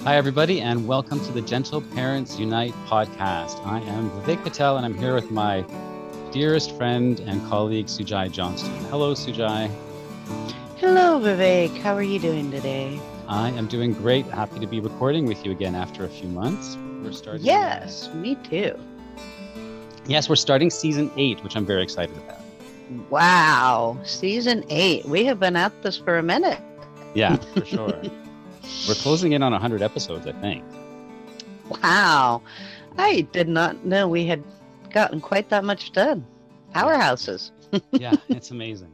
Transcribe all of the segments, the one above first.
Hi, everybody, and welcome to the Gentle Parents Unite podcast. I am Vivek Patel, and I'm here with my dearest friend and colleague, Sujai Johnston. Hello, Sujai. Hello, Vivek. How are you doing today? I am doing great. Happy to be recording with you again after a few months. We're starting. Yes, me too. Yes, we're starting season 8, which I'm very excited about. Wow, season 8. We have been at this for a minute. Yeah, for sure. We're closing in on 100 episodes, I think. Wow. I did not know we had gotten quite that much done. Powerhouses. Yeah, it's amazing.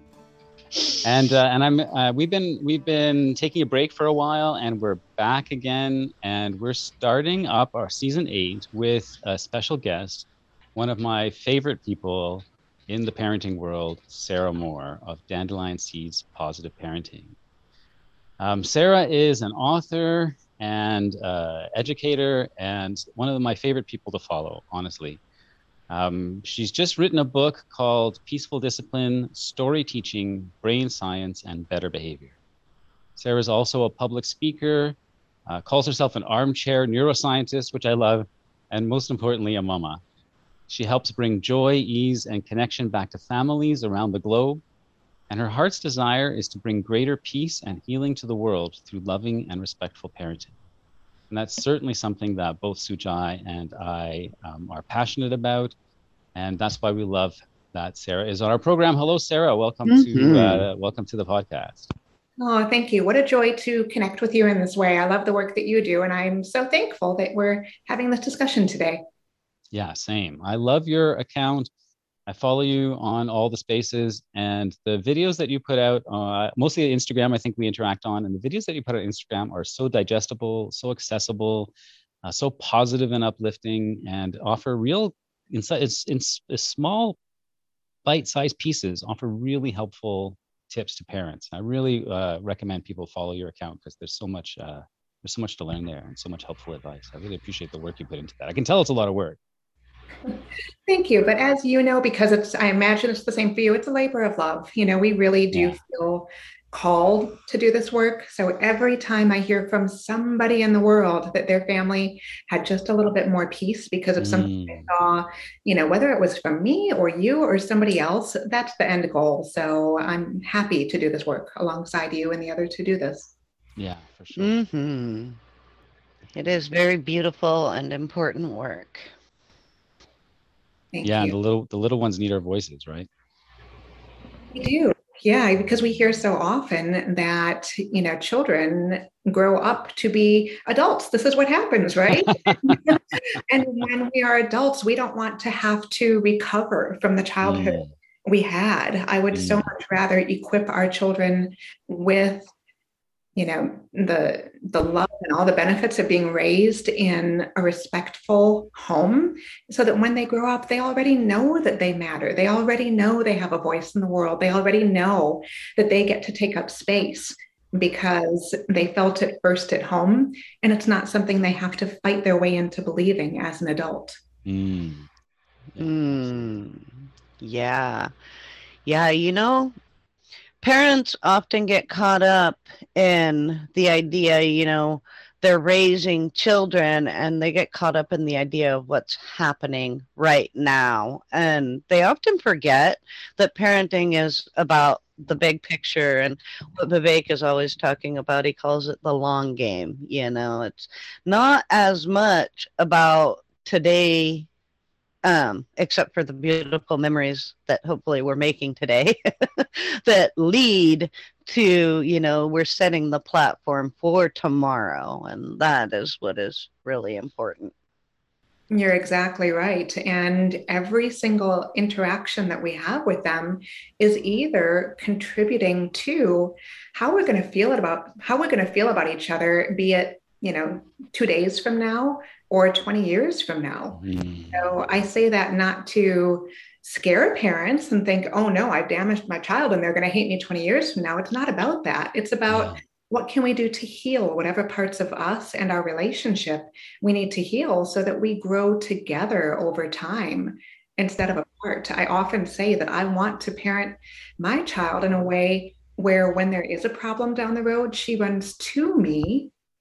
And we've been taking a break for a while, and we're back again, and we're starting up our season 8 with a special guest, one of my favorite people in the parenting world, Sarah Moore of Dandelion Seeds Positive Parenting. Sarah is an author and educator, and one of my favorite people to follow, honestly. She's just written a book called Peaceful Discipline, Story Teaching, Brain Science, and Better Behavior. Sarah's also a public speaker, calls herself an armchair neuroscientist, which I love, and most importantly, a mama. She helps bring joy, ease, and connection back to families around the globe. And her heart's desire is to bring greater peace and healing to the world through loving and respectful parenting. And that's certainly something that both Sujai and I are passionate about. And that's why we love that Sarah is on our program. Hello, Sarah. Welcome to the podcast. Oh, thank you. What a joy to connect with you in this way. I love the work that you do, and I'm so thankful that we're having this discussion today. Yeah, same. I love your account. I follow you on all the spaces, and the videos that you put out, mostly Instagram, I think we interact on, and the videos that you put on Instagram are so digestible, so accessible, so positive and uplifting, and offer real insight. It's in small, bite-sized pieces, offer really helpful tips to parents. I really recommend people follow your account because there's so much to learn there and so much helpful advice. I really appreciate the work you put into that. I can tell it's a lot of work. Thank you. But as you know, because I imagine it's the same for you, it's a labor of love. You know, we really do feel called to do this work. So every time I hear from somebody in the world that their family had just a little bit more peace because of something they saw, you know, whether it was from me or you or somebody else, that's the end goal. So I'm happy to do this work alongside you and the others who do this. Yeah, for sure. Mm-hmm. It is very beautiful and important work. Thank you. And the little ones need our voices, right? We do. Yeah, because we hear so often that, you know, children grow up to be adults. This is what happens, right? And when we are adults, we don't want to have to recover from the childhood we had. I would so much rather equip our children with, you know, the love and all the benefits of being raised in a respectful home so that when they grow up, they already know that they matter. They already know they have a voice in the world. They already know that they get to take up space because they felt it first at home. And it's not something they have to fight their way into believing as an adult. Yeah, you know, parents often get caught up in the idea, you know, they're raising children and they get caught up in the idea of what's happening right now. And they often forget that parenting is about the big picture and what Vivek is always talking about. He calls it the long game. You know, it's not as much about today, except for the beautiful memories that hopefully we're making today that lead to, you know, we're setting the platform for tomorrow. And that is what is really important. You're exactly right. And every single interaction that we have with them is either contributing to how we're going to feel about each other, be it, you know, 2 days from now or 20 years from now. So I say that not to scare parents and think, oh no, I've damaged my child and they're going to hate me 20 years from now. It's not about that. It's about what can we do to heal whatever parts of us and our relationship we need to heal so that we grow together over time instead of apart. I often say that I want to parent my child in a way where when there is a problem down the road, she runs to me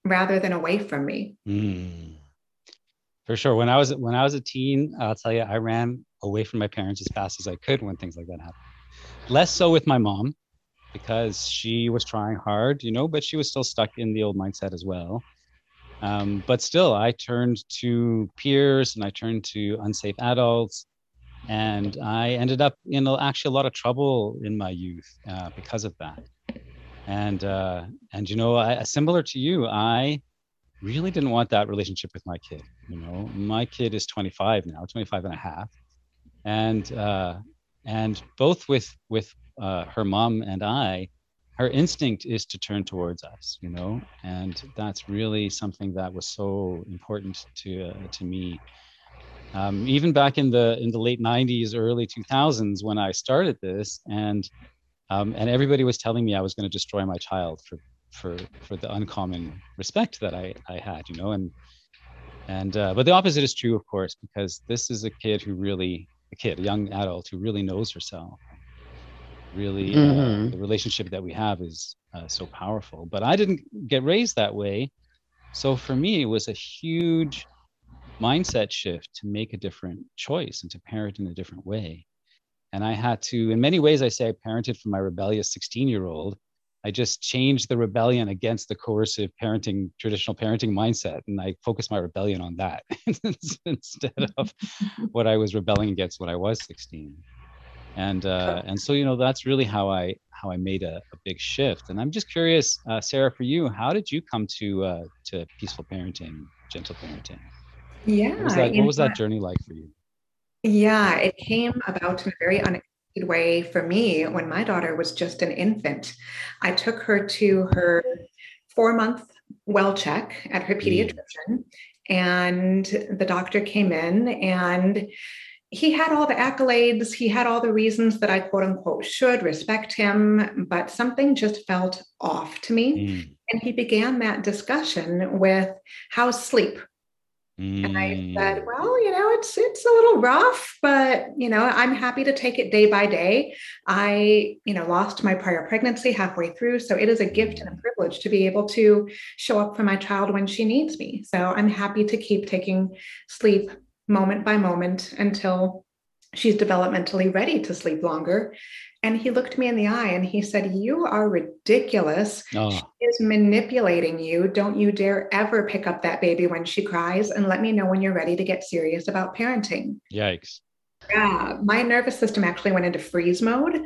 rather than away from me. For sure. When I was a teen, I'll tell you, I ran away from my parents as fast as I could when things like that happened. Less so with my mom, because she was trying hard, but she was still stuck in the old mindset as well. But still, I turned to peers and I turned to unsafe adults. And I ended up in actually a lot of trouble in my youth because of that. And similar to you, I really didn't want that relationship with my kid. My kid is 25 now, 25 and a half. And both with her mom and I, her instinct is to turn towards us, and that's really something that was so important to me. Even back in the late 90s, early 2000s, when I started this, and everybody was telling me I was going to destroy my child for the uncommon respect that I had, but the opposite is true, of course, because this is a young adult who really knows herself. Really, the relationship that we have is so powerful. But I didn't get raised that way. So for me, it was a huge mindset shift to make a different choice and to parent in a different way. And I had to, in many ways, I say I parented from my rebellious 16-year-old. I just changed the rebellion against the coercive traditional parenting mindset. And I focused my rebellion on that instead of what I was rebelling against when I was 16. And so, that's really how I made a big shift. And I'm just curious, Sarah, for you, how did you come to peaceful parenting, gentle parenting? Yeah. What was that journey like for you? Yeah, it came about in a very unexpected way for me when my daughter was just an infant. I took her to her 4-month well check at her pediatrician, and the doctor came in and he had all the accolades. He had all the reasons that I, quote unquote, should respect him, but something just felt off to me. And he began that discussion with, how's sleep? And I said, well, it's a little rough, but, I'm happy to take it day by day. I, lost my prior pregnancy halfway through. So it is a gift and a privilege to be able to show up for my child when she needs me. So I'm happy to keep taking sleep moment by moment until she's developmentally ready to sleep longer. And he looked me in the eye and he said, you are ridiculous. Oh. She is manipulating you. Don't you dare ever pick up that baby when she cries, and let me know when you're ready to get serious about parenting. Yikes. Yeah, my nervous system actually went into freeze mode.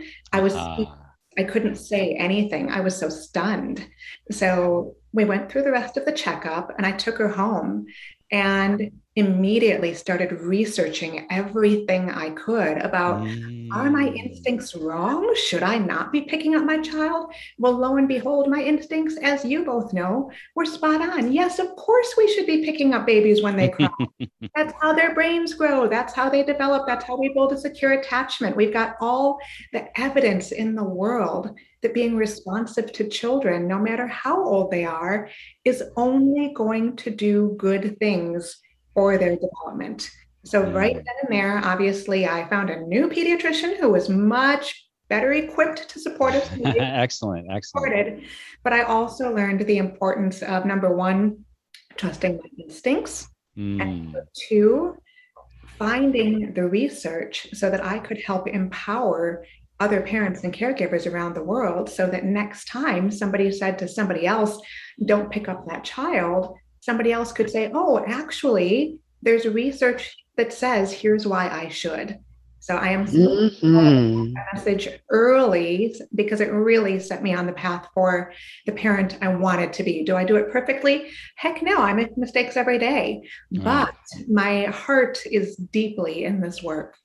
I couldn't say anything. I was so stunned. So we went through the rest of the checkup and I took her home and immediately started researching everything I could about, are my instincts wrong? Should I not be picking up my child? Well, lo and behold, my instincts, as you both know, were spot on. Yes, of course we should be picking up babies when they cry. That's how their brains grow. That's how they develop. That's how we build a secure attachment. We've got all the evidence in the world that being responsive to children, no matter how old they are, is only going to do good things for their development. So right then and there, obviously, I found a new pediatrician who was much better equipped to support us. Excellent. But I also learned the importance of, number one, trusting my instincts, and number two, finding the research so that I could help empower other parents and caregivers around the world, so that next time somebody said to somebody else, don't pick up that child, somebody else could say, oh, actually, there's research that says, here's why I should. So I am that message early because it really set me on the path for the parent I wanted to be. Do I do it perfectly? Heck no, I make mistakes every day, but my heart is deeply in this work.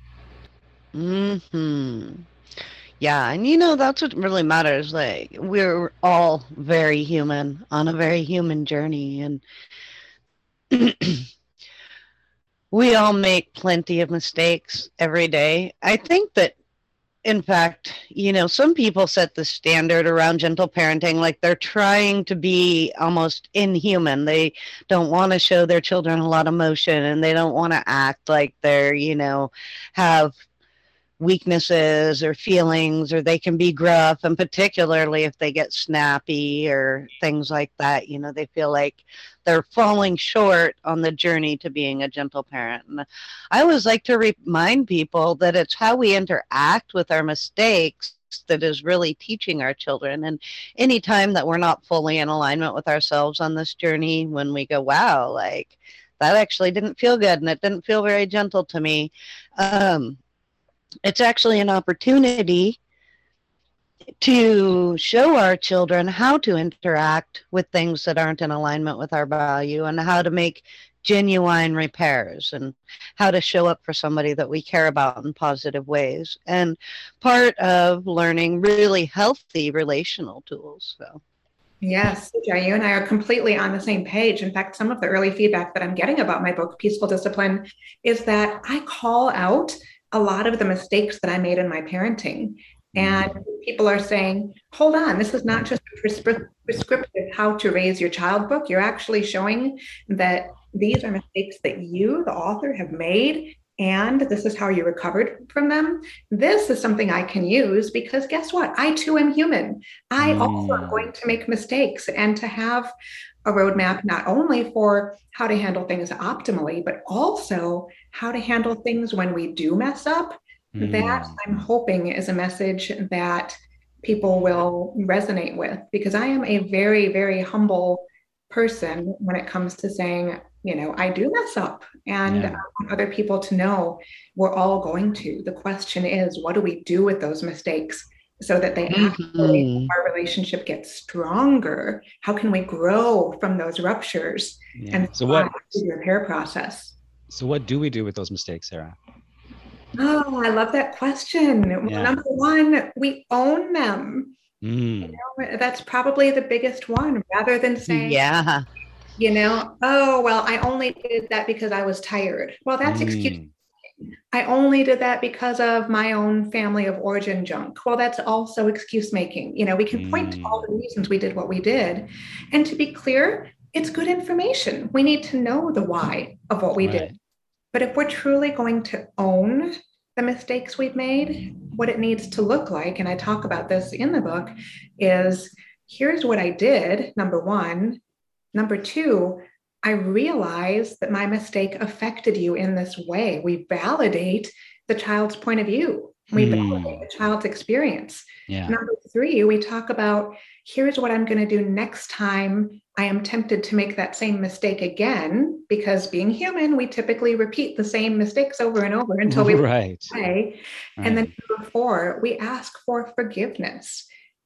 Yeah, and that's what really matters. Like, we're all very human on a very human journey, and we all make plenty of mistakes every day. I think that, in fact, some people set the standard around gentle parenting like they're trying to be almost inhuman. They don't want to show their children a lot of emotion, and they don't want to act like they're, have weaknesses or feelings, or they can be gruff, and particularly if they get snappy or things like that, they feel like they're falling short on the journey to being a gentle parent. And I always like to remind people that it's how we interact with our mistakes that is really teaching our children. And anytime that we're not fully in alignment with ourselves on this journey, when we go, wow, like that actually didn't feel good and it didn't feel very gentle to me, it's actually an opportunity to show our children how to interact with things that aren't in alignment with our value, and how to make genuine repairs, and how to show up for somebody that we care about in positive ways, and part of learning really healthy relational tools. So Yes, Suja, you and I are completely on the same page. In fact, some of the early feedback that I'm getting about my book, Peaceful Discipline, is that I call out a lot of the mistakes that I made in my parenting. And people are saying, hold on, this is not just a prescriptive how to raise your child book. You're actually showing that these are mistakes that you, the author, have made, and this is how you recovered from them. This is something I can use, because guess what? I too am human. I also am going to make mistakes, and to have a roadmap not only for how to handle things optimally, but also how to handle things when we do mess up. That, I'm hoping, is a message that people will resonate with, because I am a very, very humble person when it comes to saying, I do mess up, and I want other people to know we're all going to. The question is, what do we do with those mistakes so that they actually, our relationship gets stronger? How can we grow from those ruptures and so what the repair process? So what do we do with those mistakes, Sarah? Oh, I love that question. Well, number one, we own them. That's probably the biggest one, rather than saying, oh, well, I only did that because I was tired. Well, that's excuse. I only did that because of my own family of origin junk. Well, that's also excuse making. We can point to all the reasons we did what we did. And to be clear, it's good information. We need to know the why of what we did. But if we're truly going to own the mistakes we've made, what it needs to look like, and I talk about this in the book, is here's what I did, number one. Number two, I realize that my mistake affected you in this way. We validate the child's point of view. We validate the child's experience. Number three, we talk about, here's what I'm going to do next time I am tempted to make that same mistake again, because being human, we typically repeat the same mistakes over and over until we play. And then number four, we ask for forgiveness.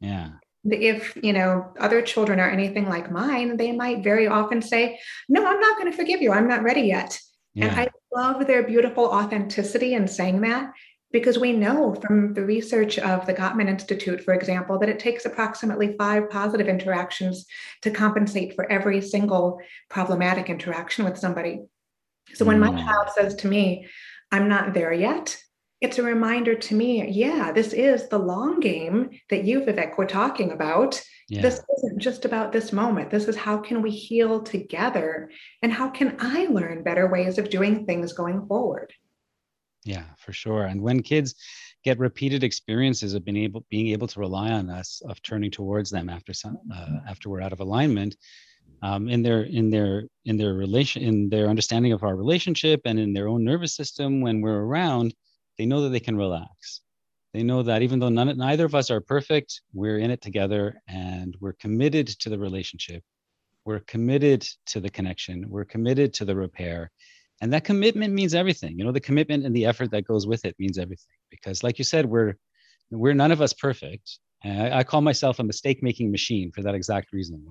If, other children are anything like mine, they might very often say, no, I'm not going to forgive you. I'm not ready yet. And I love their beautiful authenticity in saying that, because we know from the research of the Gottman Institute, for example, that it takes approximately 5 positive interactions to compensate for every single problematic interaction with somebody. So when my child says to me, I'm not there yet, it's a reminder to me, this is the long game that you, Vivek, were talking about. This isn't just about this moment. This is how can we heal together, and how can I learn better ways of doing things going forward? Yeah, for sure. And when kids get repeated experiences of being able to rely on us, of turning towards them after we're out of alignment, in their understanding of our relationship and in their own nervous system, when we're around, they know that they can relax. They know that even though neither of us are perfect, we're in it together, and we're committed to the relationship. We're committed to the connection. We're committed to the repair. And that commitment means everything. The commitment and the effort that goes with it means everything. Because like you said, we're none of us perfect. And I call myself a mistake-making machine for that exact reason.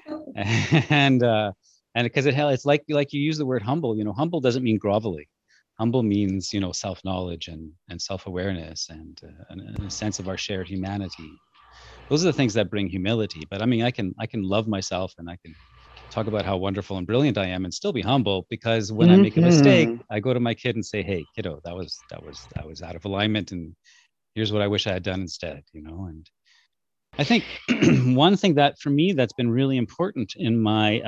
And because it's like you use the word humble. Humble doesn't mean grovelly. Humble means, self-knowledge and self-awareness and a sense of our shared humanity. Those are the things that bring humility. But I mean, I can love myself, and I can talk about how wonderful and brilliant I am and still be humble, because when I make a mistake, I go to my kid and say, hey, kiddo, that was out of alignment, and here's what I wish I had done instead, and I think one thing that for me that's been really important in my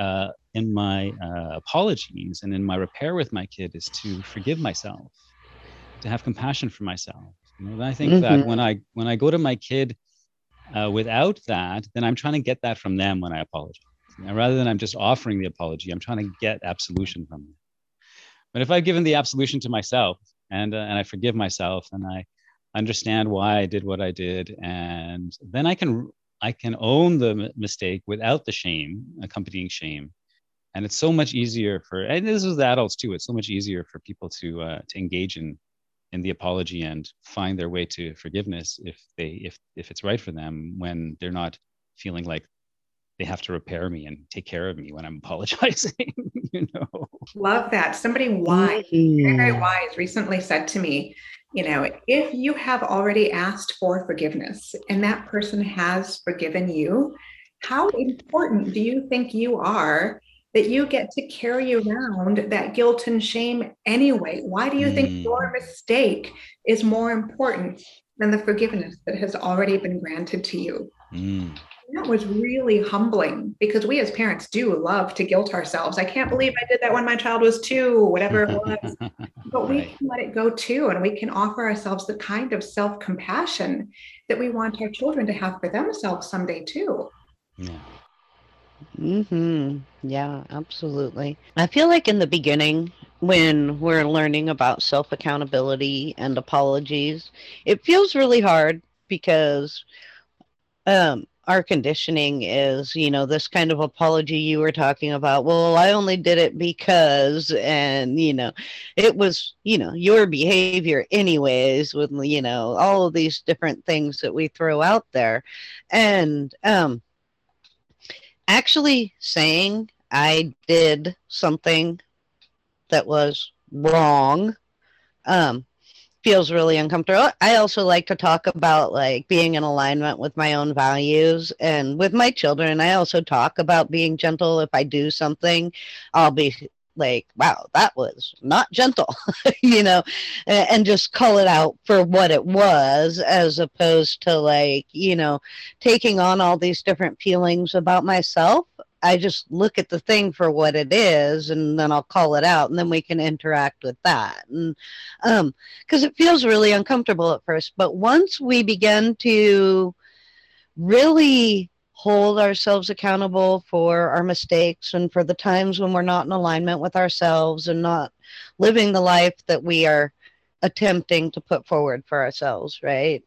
apologies and in my repair with my kid is to forgive myself, to have compassion for myself. And I think that when I go to my kid without that, then I'm trying to get that from them when I apologize. And rather than I'm just offering the apology, I'm trying to get absolution from them. But if I've given the absolution to myself and I forgive myself and I understand why I did what I did, and then I can own the mistake without the shame, accompanying shame. And it's so much easier and this is the adults too. It's so much easier for people to engage in the apology and find their way to forgiveness if it's right for them, when they're not feeling like they have to repair me and take care of me when I'm apologizing. Love that. Somebody wise, very, very wise, recently said to me, if you have already asked for forgiveness and that person has forgiven you, how important do you think you are that you get to carry around that guilt and shame anyway? Why do you think your mistake is more important than the forgiveness that has already been granted to you? That was really humbling, because we as parents do love to guilt ourselves. I can't believe I did that when my child was 2, whatever it was. But we can let it go too, and we can offer ourselves the kind of self-compassion that we want our children to have for themselves someday too. Yeah, absolutely. I feel like in the beginning, when we're learning about self-accountability and apologies, it feels really hard because our conditioning is, this kind of apology you were talking about. Well, I only did it because, and, it was, your behavior anyways, with, all of these different things that we throw out there. And actually saying I did something that was wrong feels really uncomfortable. I also like to talk about like being in alignment with my own values, and with my children I also talk about being gentle. If I do something, I'll be like, wow, that was not gentle, and just call it out for what it was, as opposed to like, taking on all these different feelings about myself. I just look at the thing for what it is, and then I'll call it out, and then we can interact with that. And because it feels really uncomfortable at first, but once we begin to really hold ourselves accountable for our mistakes and for the times when we're not in alignment with ourselves and not living the life that we are attempting to put forward for ourselves, right?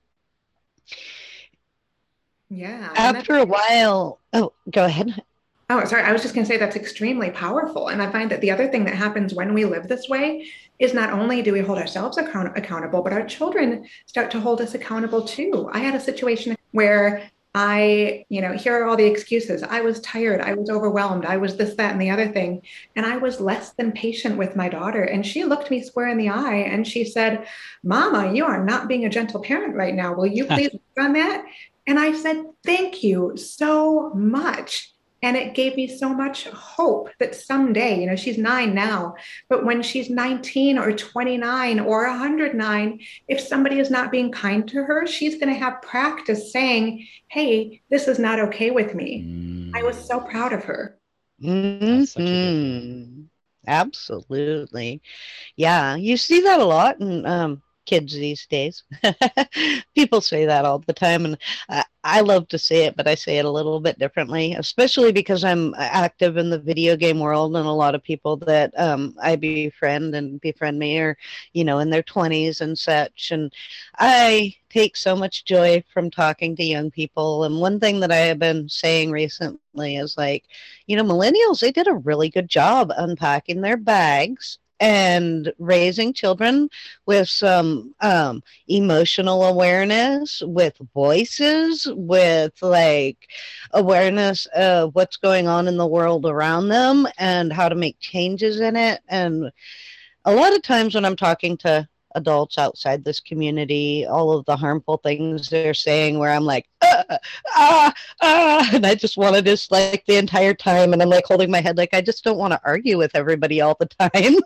After a while, go ahead. Oh, sorry. I was just going to say that's extremely powerful. And I find that the other thing that happens when we live this way is not only do we hold ourselves accountable, but our children start to hold us accountable too. I had a situation where here are all the excuses. I was tired. I was overwhelmed. I was this, that, and the other thing. And I was less than patient with my daughter. And she looked me square in the eye and she said, "Mama, you are not being a gentle parent right now. Will you please work on that?" And I said, "Thank you so much." And it gave me so much hope that someday, she's 9 now, but when she's 19 or 29 or 109, if somebody is not being kind to her, she's going to have practice saying, "Hey, this is not okay with me." I was so proud of her. Absolutely. Yeah, you see that a lot in kids these days. People say that all the time, and I love to say it, but I say it a little bit differently, especially because I'm active in the video game world, and a lot of people that I befriend me are, in their 20s and such. And I take so much joy from talking to young people. And one thing that I have been saying recently is like, millennials, they did a really good job unpacking their bags and raising children with some emotional awareness, with voices, with like awareness of what's going on in the world around them and how to make changes in it. And a lot of times when I'm talking to adults outside this community, all of the harmful things they're saying, where I'm like, and I just want to dislike the entire time, and I'm like holding my head like I just don't want to argue with everybody all the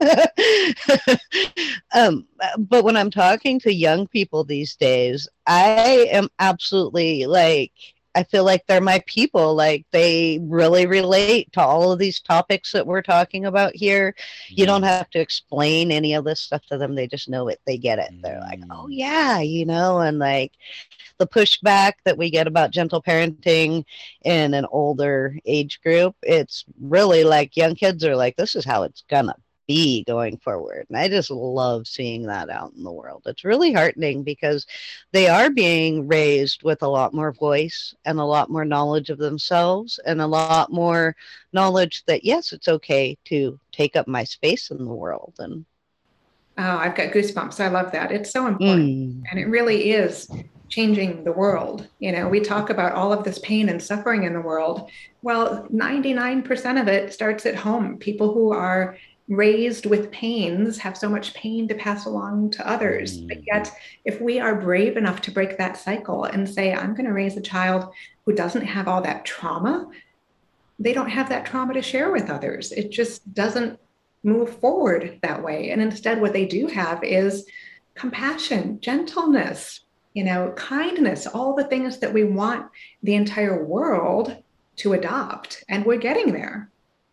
time. But when I'm talking to young people these days, I am absolutely like, I feel like they're my people. Like they really relate to all of these topics that we're talking about here. You don't have to explain any of this stuff to them. They just know it. They get it. They're like, oh yeah, and like the pushback that we get about gentle parenting in an older age group, it's really like young kids are like, this is how it's gonna be going forward. And I just love seeing that out in the world. It's really heartening because they are being raised with a lot more voice and a lot more knowledge of themselves and a lot more knowledge that, yes, it's okay to take up my space in the world. And I've got goosebumps. I love that. It's so important. And it really is changing the world. We talk about all of this pain and suffering in the world. Well, 99% of it starts at home. People who are raised with pains have so much pain to pass along to others. But yet, if we are brave enough to break that cycle and say, I'm going to raise a child who doesn't have all that trauma, they don't have that trauma to share with others. It just doesn't move forward that way. And instead, what they do have is compassion, gentleness, kindness, all the things that we want the entire world to adopt. And we're getting there.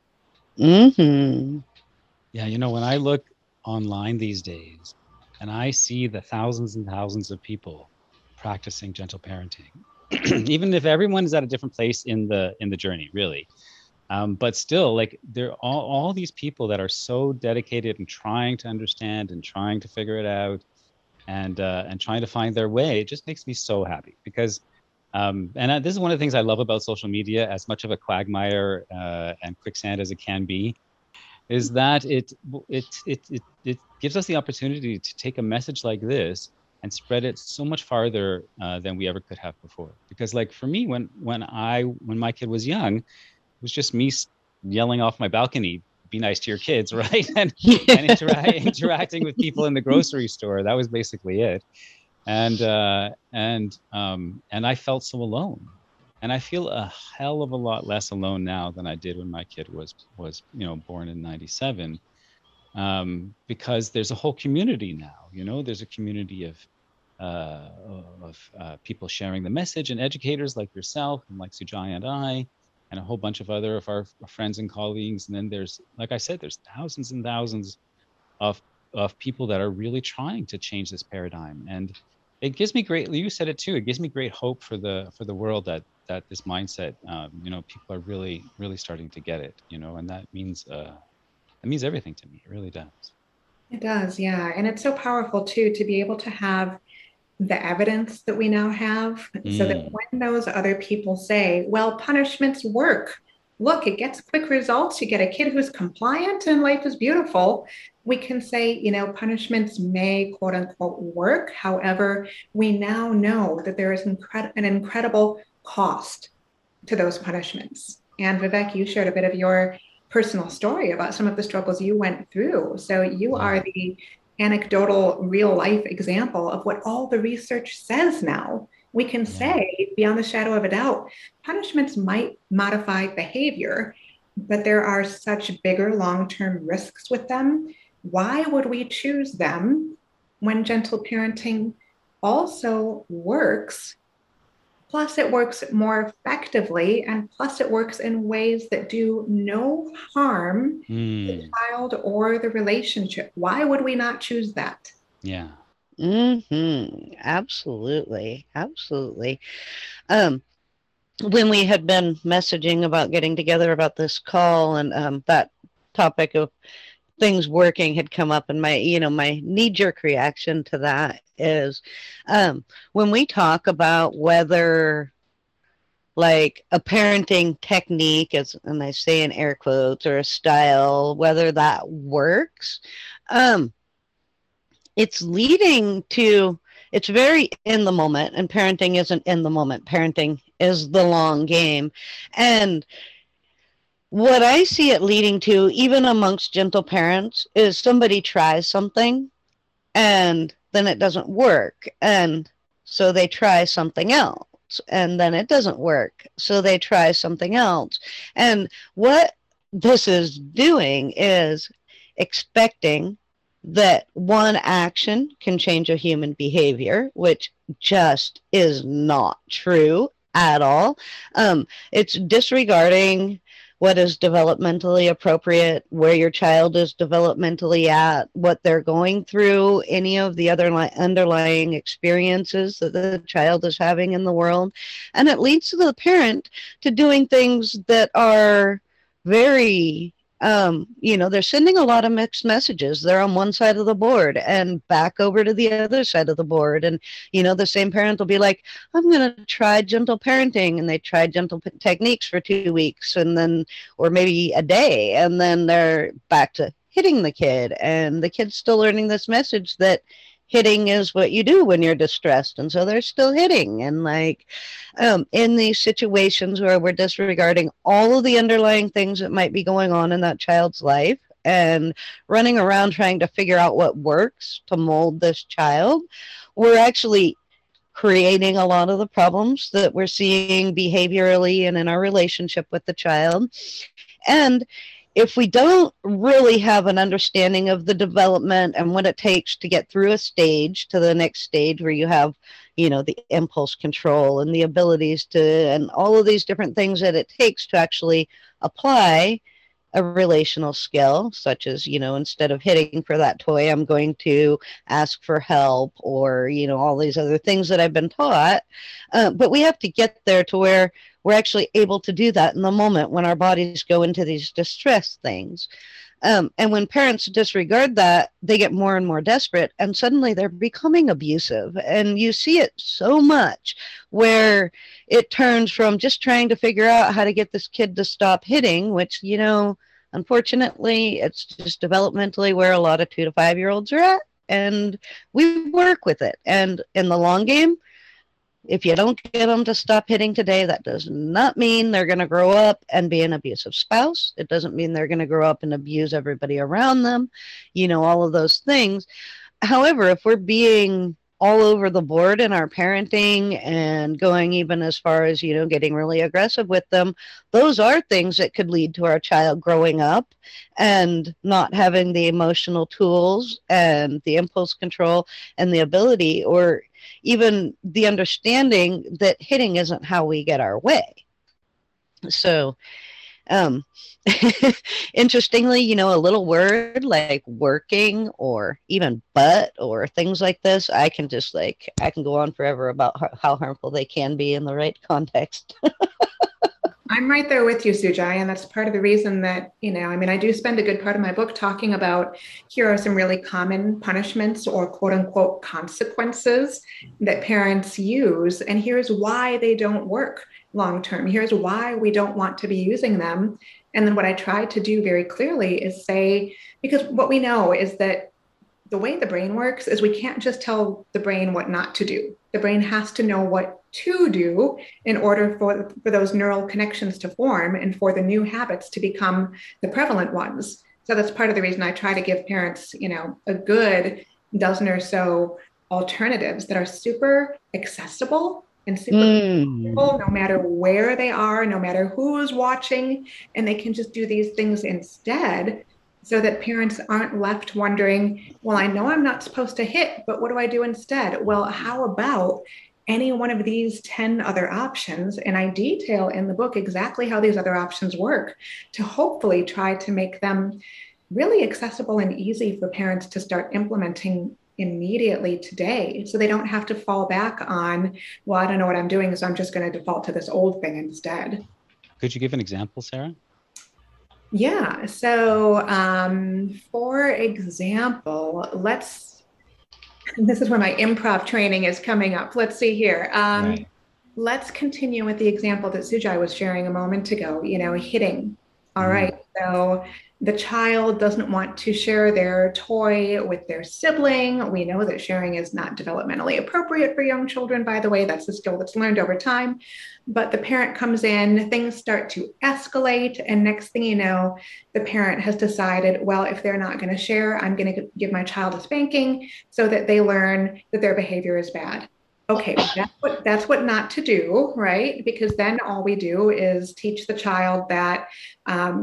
Mm-hmm. Yeah, when I look online these days and I see the thousands and thousands of people practicing gentle parenting, even if everyone is at a different place in the journey, really. But still, like there are all these people that are so dedicated and trying to understand and trying to figure it out and trying to find their way. It just makes me so happy because this is one of the things I love about social media, as much of a quagmire and quicksand as it can be, is that it gives us the opportunity to take a message like this and spread it so much farther than we ever could have before. Because like for me, when my kid was young, it was just me yelling off my balcony, be nice to your kids, right? And interacting with people in the grocery store. That was basically it. And I felt so alone. And I feel a hell of a lot less alone now than I did when my kid was born in 97, because there's a whole community now. There's a community of people sharing the message, and educators like yourself and like Sujai and I, and a whole bunch of other of our friends and colleagues. And then there's, like I said, there's thousands and thousands of people that are really trying to change this paradigm. And it gives me you said it too, it gives me great hope for the world that this mindset, people are really, really starting to get it, and that means everything to me. It really does. It does, yeah. And it's so powerful too, to be able to have the evidence that we now have, so that when those other people say, well, punishments work, look, it gets quick results, you get a kid who's compliant and life is beautiful, we can say, punishments may quote unquote work. However, we now know that there is an incredible cost to those punishments. And Vivek, you shared a bit of your personal story about some of the struggles you went through. So you are the anecdotal real life example of what all the research says now. We can say beyond the shadow of a doubt, punishments might modify behavior, but there are such bigger long-term risks with them. Why would we choose them when gentle parenting also works? Plus, it works more effectively, and plus, it works in ways that do no harm to the child or the relationship. Why would we not choose that? Yeah. Absolutely. Absolutely. When we had been messaging about getting together about this call, and that topic of things working had come up, and my knee-jerk reaction to that is when we talk about whether like a parenting technique, and I say in air quotes, or a style, whether that works, it's leading to, it's very in the moment, and parenting isn't in the moment. Parenting is the long game. And what I see it leading to, even amongst gentle parents, is somebody tries something and then it doesn't work. And so they try something else, and then it doesn't work. So they try something else. And what this is doing is expecting that one action can change a human behavior, which just is not true at all. It's disregarding what is developmentally appropriate, where your child is developmentally at, what they're going through, any of the other underlying experiences that the child is having in the world. And it leads to the parent to doing things that are very they're sending a lot of mixed messages. They're on one side of the board and back over to the other side of the board. And, the same parent will be like, I'm going to try gentle parenting. And they try gentle techniques for 2 weeks and then, or maybe a day. And then they're back to hitting the kid. And the kid's still learning this message that hitting is what you do when you're distressed. And so they're still hitting. And in these situations where we're disregarding all of the underlying things that might be going on in that child's life and running around trying to figure out what works to mold this child, we're actually creating a lot of the problems that we're seeing behaviorally and in our relationship with the child. And if we don't really have an understanding of the development and what it takes to get through a stage to the next stage where you have, the impulse control and the abilities to, and all of these different things that it takes to actually apply a relational skill, such as, instead of hitting for that toy, I'm going to ask for help, or, all these other things that I've been taught. But we have to get there to where we're actually able to do that in the moment when our bodies go into these distress things. And when parents disregard that, they get more and more desperate, and suddenly they're becoming abusive. And you see it so much where it turns from just trying to figure out how to get this kid to stop hitting, which, unfortunately, it's just developmentally where a lot of 2 to 5 year olds are at. And we work with it. And in the long game, if you don't get them to stop hitting today, that does not mean they're going to grow up and be an abusive spouse. It doesn't mean they're going to grow up and abuse everybody around them, all of those things. However, if we're being all over the board in our parenting and going even as far as, getting really aggressive with them, those are things that could lead to our child growing up and not having the emotional tools and the impulse control and the ability, or even the understanding that hitting isn't how we get our way. So, interestingly, a little word like working or even but or things like this, I can go on forever about how harmful they can be in the right context. I'm right there with you, Sujai, and that's part of the reason that, I do spend a good part of my book talking about here are some really common punishments or quote unquote consequences that parents use, and here's why they don't work long term. Here's why we don't want to be using them. And then what I try to do very clearly is say, because what we know is that the way the brain works is we can't just tell the brain what not to do. The brain has to know what to do in order for those neural connections to form and for the new habits to become the prevalent ones. So that's part of the reason I try to give parents, a good dozen or so alternatives that are super accessible and super comfortable, no matter where they are, no matter who's watching, and they can just do these things instead, so that parents aren't left wondering, well, I know I'm not supposed to hit, but what do I do instead? Well, how about any one of these 10 other options? And I detail in the book exactly how these other options work to hopefully try to make them really accessible and easy for parents to start implementing immediately today, so they don't have to fall back on, well, I don't know what I'm doing, so I'm just going to default to this old thing instead. Could you give an example, Sarah? Yeah. So, for example, this is where my improv training is coming up. Let's see here. Right. Let's continue with the example that Sujai was sharing a moment ago, hitting. All right. So the child doesn't want to share their toy with their sibling. We know that sharing is not developmentally appropriate for young children, by the way. That's a skill that's learned over time. But the parent comes in, things start to escalate, and next thing you know, the parent has decided, well, if they're not going to share, I'm going to give my child a spanking so that they learn that their behavior is bad. Okay, that's what not to do, right? Because then all we do is teach the child that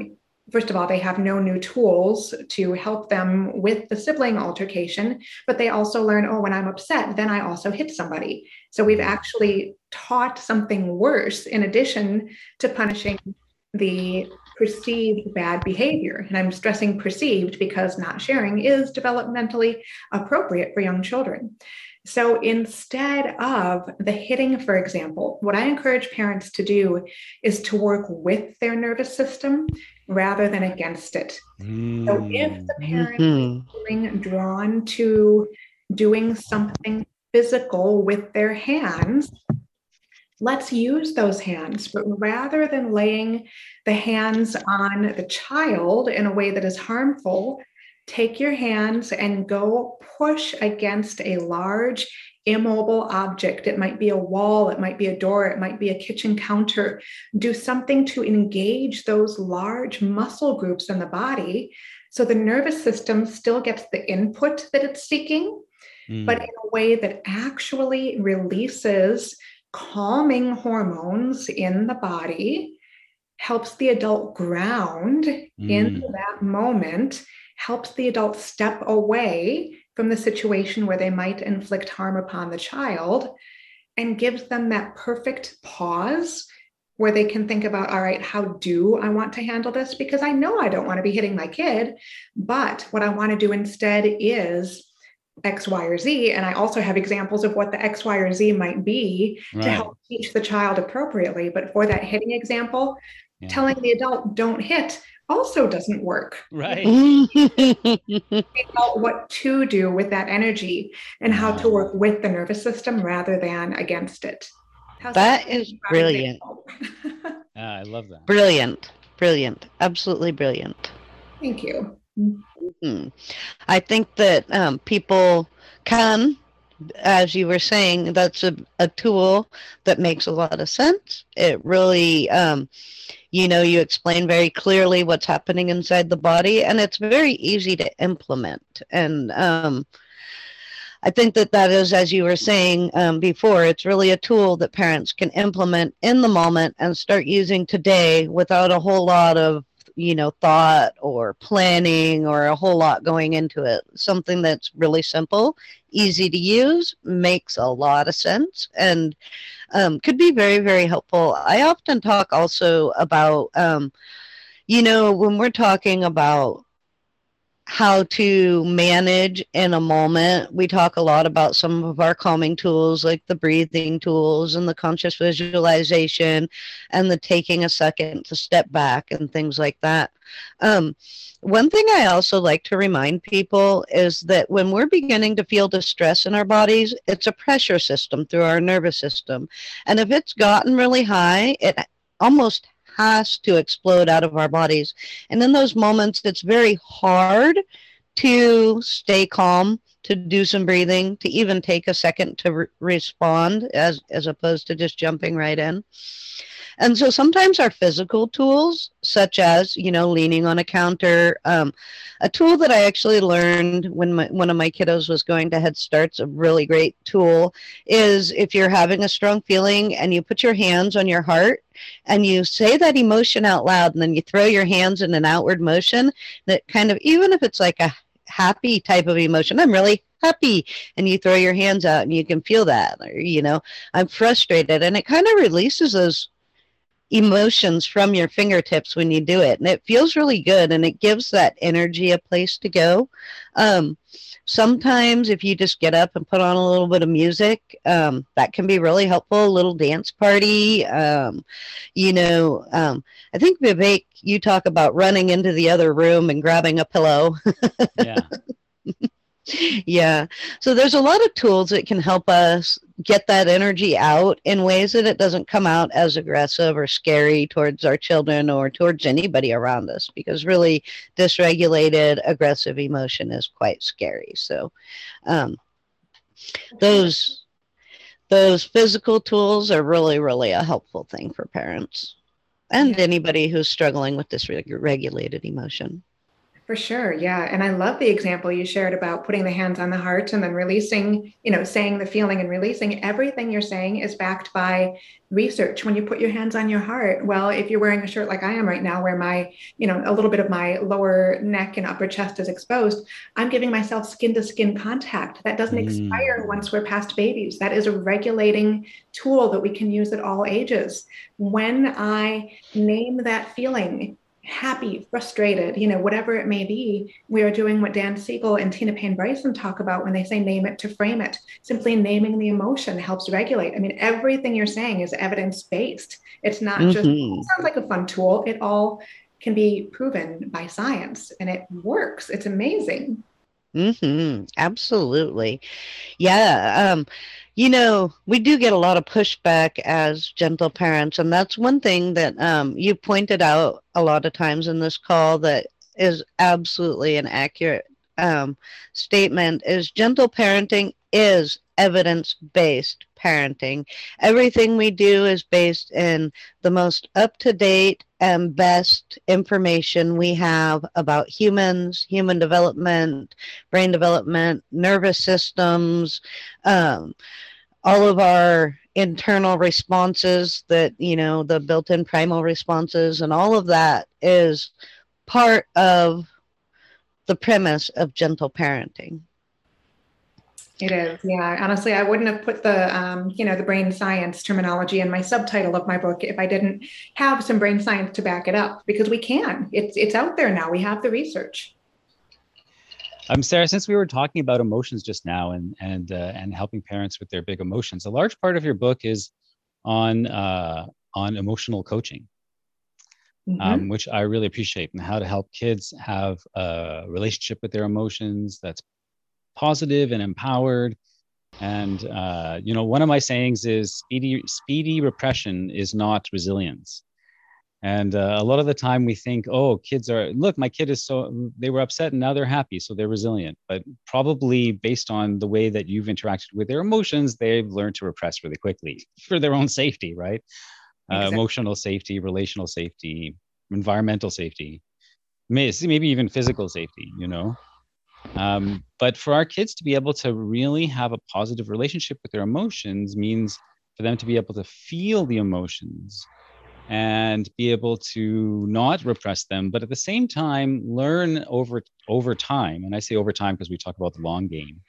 first of all, they have no new tools to help them with the sibling altercation, but they also learn, oh, when I'm upset, then I also hit somebody. So we've actually taught something worse in addition to punishing the perceived bad behavior. And I'm stressing perceived because not sharing is developmentally appropriate for young children. So instead of the hitting, for example, what I encourage parents to do is to work with their nervous system rather than against it. So if the parent is feeling drawn to doing something physical with their hands, let's use those hands, but rather than laying the hands on the child in a way that is harmful, take your hands and go push against a large immobile object. It might be a wall, it might be a door, it might be a kitchen counter. Do something to engage those large muscle groups in the body so the nervous system still gets the input that it's seeking, but in a way that actually releases calming hormones in the body, helps the adult ground in that moment, helps the adult step away from the situation where they might inflict harm upon the child, and gives them that perfect pause where they can think about, all right, how do I want to handle this? Because I know I don't want to be hitting my kid, but what I want to do instead is X, Y, or Z. And I also have examples of what the X, Y, or Z might be to help teach the child appropriately. But for that hitting example, telling the adult don't hit also doesn't work. Right. Out what to do with that energy and how to work with the nervous system rather than against it. That is brilliant. I love that. Brilliant. Absolutely brilliant. Thank you. I think that people can, as you were saying, that's a tool that makes a lot of sense. It really, you explain very clearly what's happening inside the body, and it's very easy to implement. And I think that is, as you were saying before, it's really a tool that parents can implement in the moment and start using today without a whole lot of thought or planning or a whole lot going into it. Something that's really simple, easy to use, makes a lot of sense, and could be very, very helpful. I often talk also about, when we're talking about how to manage in a moment, we talk a lot about some of our calming tools like the breathing tools and the conscious visualization and the taking a second to step back and things like that. One thing I also like to remind people is that when we're beginning to feel distress in our bodies, it's a pressure system through our nervous system. And if it's gotten really high, it almost has to explode out of our bodies. And in those moments, it's very hard to stay calm, to do some breathing, to even take a second to respond as opposed to just jumping right in. And so sometimes our physical tools, such as, leaning on a counter, a tool that I actually learned when one of my kiddos was going to Head Start's a really great tool, is if you're having a strong feeling and you put your hands on your heart and you say that emotion out loud, and then you throw your hands in an outward motion that kind of, even if it's like a happy type of emotion, I'm really happy, and you throw your hands out and you can feel that, or, I'm frustrated, and it kind of releases those emotions from your fingertips when you do it, and it feels really good, and it gives that energy a place to go. Sometimes if you just get up and put on a little bit of music, that can be really helpful. A little dance party. I think, Vivek, you talk about running into the other room and grabbing a pillow. Yeah. Yeah. So there's a lot of tools that can help us get that energy out in ways that it doesn't come out as aggressive or scary towards our children or towards anybody around us, because really dysregulated aggressive emotion is quite scary. So those physical tools are really, really a helpful thing for parents and anybody who's struggling with dysregulated emotion. For sure. Yeah. And I love the example you shared about putting the hands on the heart and then releasing, saying the feeling and releasing. Everything you're saying is backed by research. When you put your hands on your heart, well, if you're wearing a shirt like I am right now, where a little bit of my lower neck and upper chest is exposed, I'm giving myself skin to skin contact. That doesn't expire Mm. once we're past babies. That is a regulating tool that we can use at all ages. When I name that feeling, happy, frustrated, whatever it may be, we are doing what Dan Siegel and Tina Payne Bryson talk about when they say name it to frame it. Simply naming the emotion helps regulate. I mean, everything you're saying is evidence based. It's not just, Mm-hmm. sounds like a fun tool. It all can be proven by science and it works. It's amazing. Mm-hmm. Absolutely. Yeah. We do get a lot of pushback as gentle parents, and that's one thing that you pointed out a lot of times in this call that is absolutely an accurate statement is gentle parenting is evidence-based parenting. Everything we do is based in the most up-to-date and best information we have about humans, human development, brain development, nervous systems, um, all of our internal responses that, the built-in primal responses and all of that is part of the premise of gentle parenting. It is, yeah. Honestly, I wouldn't have put the brain science terminology in my subtitle of my book if I didn't have some brain science to back it up, because we can. It's out there now. We have the research. Sarah, since we were talking about emotions just now and helping parents with their big emotions, a large part of your book is on emotional coaching, Mm-hmm. which I really appreciate, and how to help kids have a relationship with their emotions that's positive and empowered. And one of my sayings is speedy repression is not resilience. And a lot of the time we think, oh, look, my kid they were upset and now they're happy, so they're resilient. But probably based on the way that you've interacted with their emotions, they've learned to repress really quickly for their own safety, right? Exactly. Emotional safety, relational safety, environmental safety, maybe even physical safety. But for our kids to be able to really have a positive relationship with their emotions means for them to be able to feel the emotions and be able to not repress them, but at the same time learn over time. And I say over time because we talk about the long game.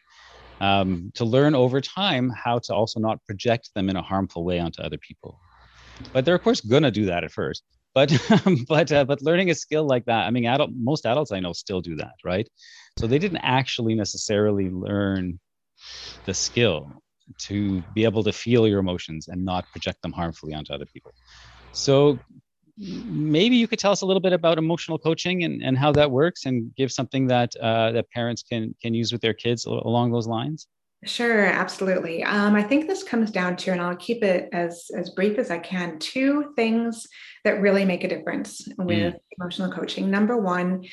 To learn over time how to also not project them in a harmful way onto other people. But they're of course gonna do that at first. But but learning a skill like that, I mean, most adults I know still do that, right? So they didn't actually necessarily learn the skill to be able to feel your emotions and not project them harmfully onto other people. So maybe you could tell us a little bit about emotional coaching and how that works, and give something that parents can use with their kids along those lines. Sure, absolutely. I think this comes down to, and I'll keep it as brief as I can, two things that really make a difference with Mm. emotional coaching. Number one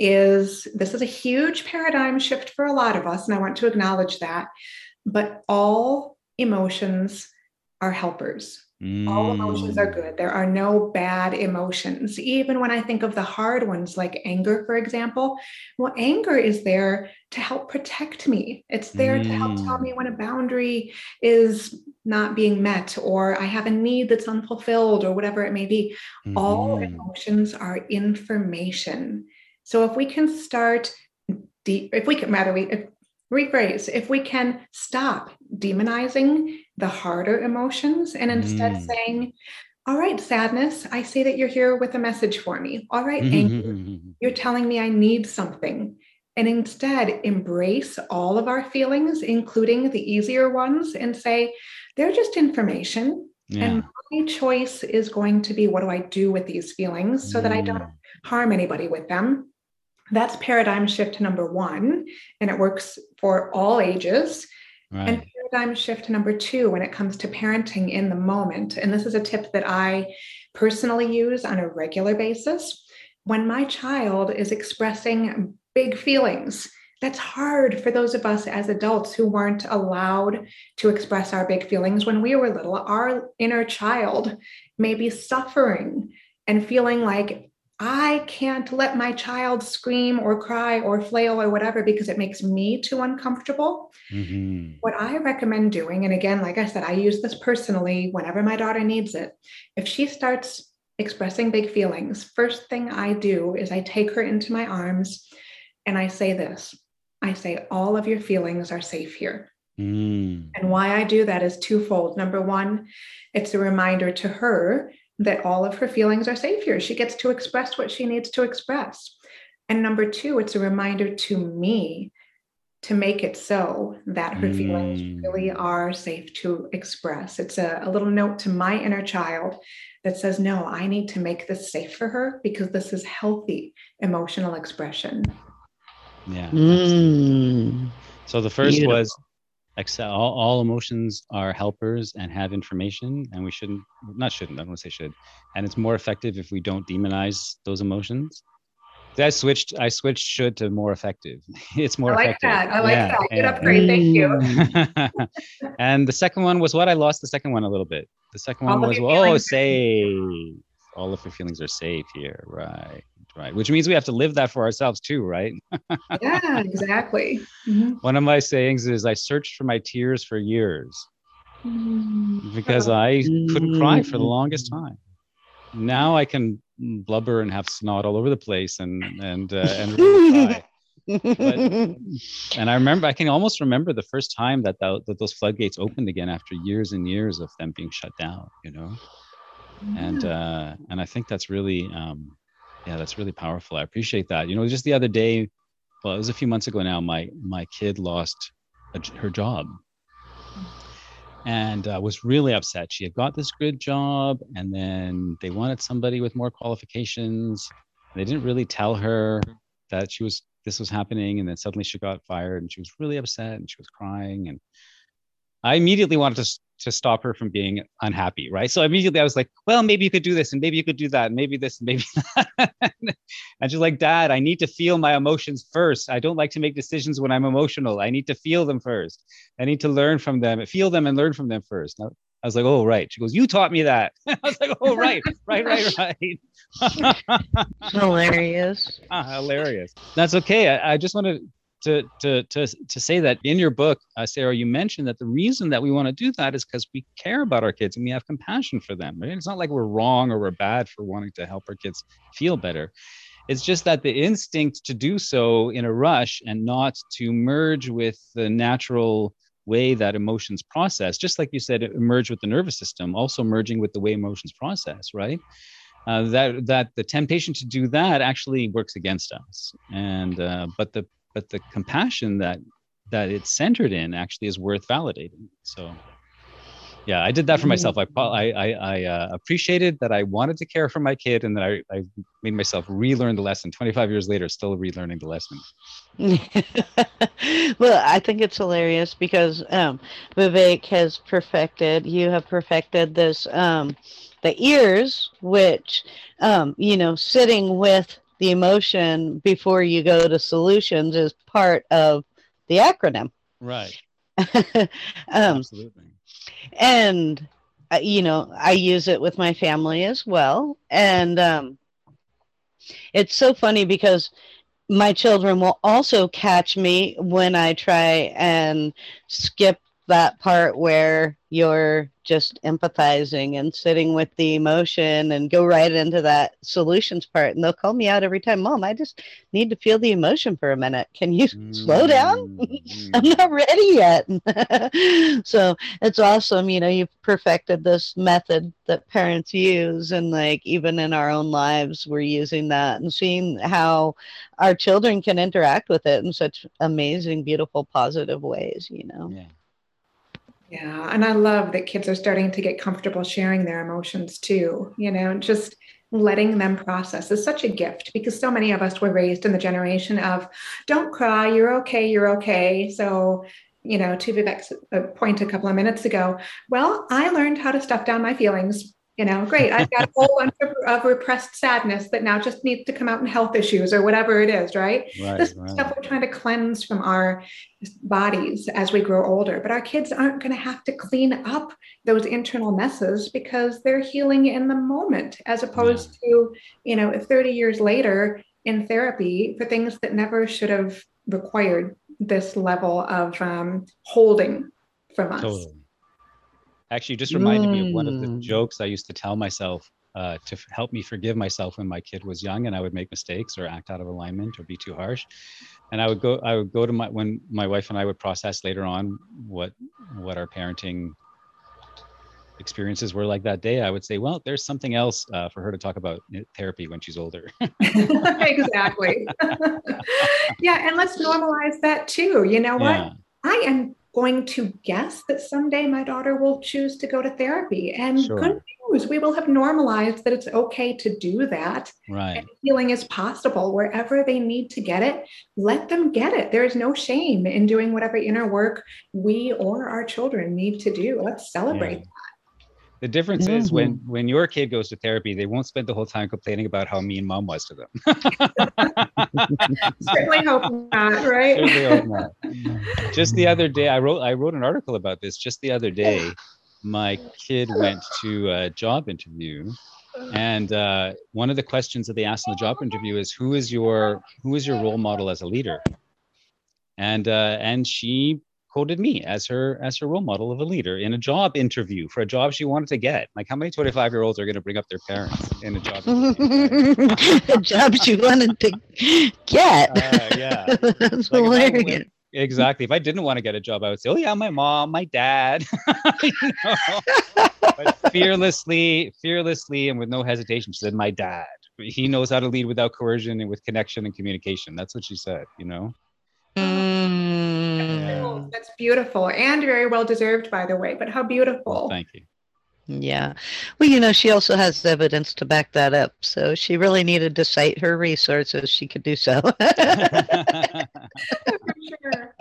is, this is a huge paradigm shift for a lot of us, and I want to acknowledge that, but all emotions are helpers. All emotions are Mm. good. There are no bad emotions. Even when I think of the hard ones, like anger, for example, well, anger is there to help protect me. It's there to help tell me Mm. when a boundary is not being met, or I have a need that's unfulfilled, or whatever it may be. All Mm-hmm. emotions are information. So if we can start if we can rather we rephrase, if we can stop demonizing the harder emotions and instead Mm. saying, all right, sadness, I see that you're here with a message for me. All right, anger, Mm. you're telling me I need something. And instead, embrace all of our feelings, including the easier ones, and say, they're just information. And Yeah. my choice is going to be, what do I do with these feelings so that I don't Mm. harm anybody with them? That's paradigm shift number one, and it works for all ages. And Right. paradigm shift number two, when it comes to parenting in the moment, and this is a tip that I personally use on a regular basis. When my child is expressing big feelings, that's hard for those of us as adults who weren't allowed to express our big feelings when we were little. Our inner child may be suffering and feeling like, I can't let my child scream or cry or flail or whatever because it makes me too uncomfortable. Mm-hmm. What I recommend doing, and again, like I said, I use this personally whenever my daughter needs it. If she starts expressing big feelings, first thing I do is I take her into my arms and I say this. I say, all of your feelings are safe here. Mm. And why I do that is twofold. Number one, it's a reminder to her that all of her feelings are safe here. She gets to express what she needs to express. And number two, it's a reminder to me to make it so that her feelings really are safe to express. It's a little note to my inner child that says, no, I need to make this safe for her because this is healthy emotional expression. Yeah. Mm. So the first Beautiful. was accept all emotions are helpers and have information, and we I don't want to say should, and it's more effective if we don't demonize those emotions. I switched should to more effective. It's more I like effective. that. I like Yeah, that. Good yeah. upgrade. Thank you. And the second one was what? I lost the second one a little bit. The second one All of was, your oh, feelings. safe. All of your feelings are safe here. Right. Right. Which means we have to live that for ourselves too, right? Yeah, exactly. Mhm. One of my sayings is I searched for my tears for years because Oh, I couldn't cry for the Mm. longest time. Now I can blubber and have snot all over the place and really cry. But and I can almost remember the first time that those floodgates opened again after years and years of them being shut down, you know. And I think that's really that's really powerful. I appreciate that. You know, just the other day, well, it was a few months ago now, my kid lost her job and was really upset. She had got this good job, and then they wanted somebody with more qualifications. They didn't really tell her that this was happening, and then suddenly she got fired, and she was really upset, and she was crying, and I immediately wanted to stop her from being unhappy, right? So immediately I was like, well, maybe you could do this, and maybe you could do that, and maybe this, and maybe that. And she's like, Dad, I need to feel my emotions first. I don't like to make decisions when I'm emotional. I need to feel them first. I need to learn from them, feel them, and learn from them first. Now, I was like, oh, right. She goes, you taught me that. I was like, oh, right. Hilarious. Hilarious. That's okay. I just wanted to say that in your book, Sarah, you mentioned that the reason that we want to do that is because we care about our kids and we have compassion for them. Right? It's not like we're wrong or we're bad for wanting to help our kids feel better. It's just that the instinct to do so in a rush and not to merge with the natural way that emotions process, just like you said, merge with the nervous system, also merging with the way emotions process, right? That the temptation to do that actually works against us. And but the compassion that it's centered in actually is worth validating. So yeah, I did that for myself. I appreciated that I wanted to care for my kid, and that I made myself relearn the lesson. 25 years later, still relearning the lesson. Well, I think it's hilarious because Vivek you have perfected this, the ears, which, sitting with the emotion before you go to solutions is part of the acronym. Right. Absolutely. And, I use it with my family as well. And it's so funny because my children will also catch me when I try and skip that part where you're just empathizing and sitting with the emotion and go right into that solutions part. And they'll call me out every time, Mom, I just need to feel the emotion for a minute. Can you slow down? I'm not ready yet. So it's awesome. You've perfected this method that parents use. And like, even in our own lives, we're using that and seeing how our children can interact with it in such amazing, beautiful, positive ways, Yeah. Yeah, and I love that kids are starting to get comfortable sharing their emotions too. Just letting them process is such a gift because so many of us were raised in the generation of don't cry, you're okay, you're okay. So, to Vivek's point a couple of minutes ago, well, I learned how to stuff down my feelings Great. I've got a whole bunch of repressed sadness that now just needs to come out in health issues or whatever it is, right? This is stuff we're trying to cleanse from our bodies as we grow older. But our kids aren't going to have to clean up those internal messes because they're healing in the moment, as opposed to, 30 years later in therapy for things that never should have required this level of holding from us. Totally. Actually, just reminded me of one of the jokes I used to tell myself to help me forgive myself when my kid was young and I would make mistakes or act out of alignment or be too harsh. And I would go to when my wife and I would process later on what our parenting experiences were like that day. I would say, well, there's something else for her to talk about therapy when she's older. Exactly. Yeah. And let's normalize that too. You know what? I am going to guess that someday my daughter will choose to go to therapy, and good news, we will have normalized that it's okay to do that. Right. And healing is possible wherever they need to get it. Let them get it. There is no shame in doing whatever inner work we or our children need to do. Let's celebrate that. The difference is when your kid goes to therapy, they won't spend the whole time complaining about how mean mom was to them. Certainly hope not, right? Certainly hope not. Just the other day, I wrote an article about this. Just the other day, my kid went to a job interview, and one of the questions that they asked in the job interview is, who is your role model as a leader? And she quoted me as her role model of a leader in a job interview for a job she wanted to get. Like, how many 25-year-olds are going to bring up their parents in a job interview? A job she wanted to get. Yeah. That's hilarious. Exactly. If I didn't want to get a job, I would say, oh yeah, my mom, my dad. But fearlessly and with no hesitation, she said, my dad. He knows how to lead without coercion and with connection and communication. That's what she said, That's beautiful and very well deserved, by the way, but how beautiful. Well, thank you. Yeah. Well, she also has evidence to back that up. So she really needed to cite her resources. She could do so. For sure.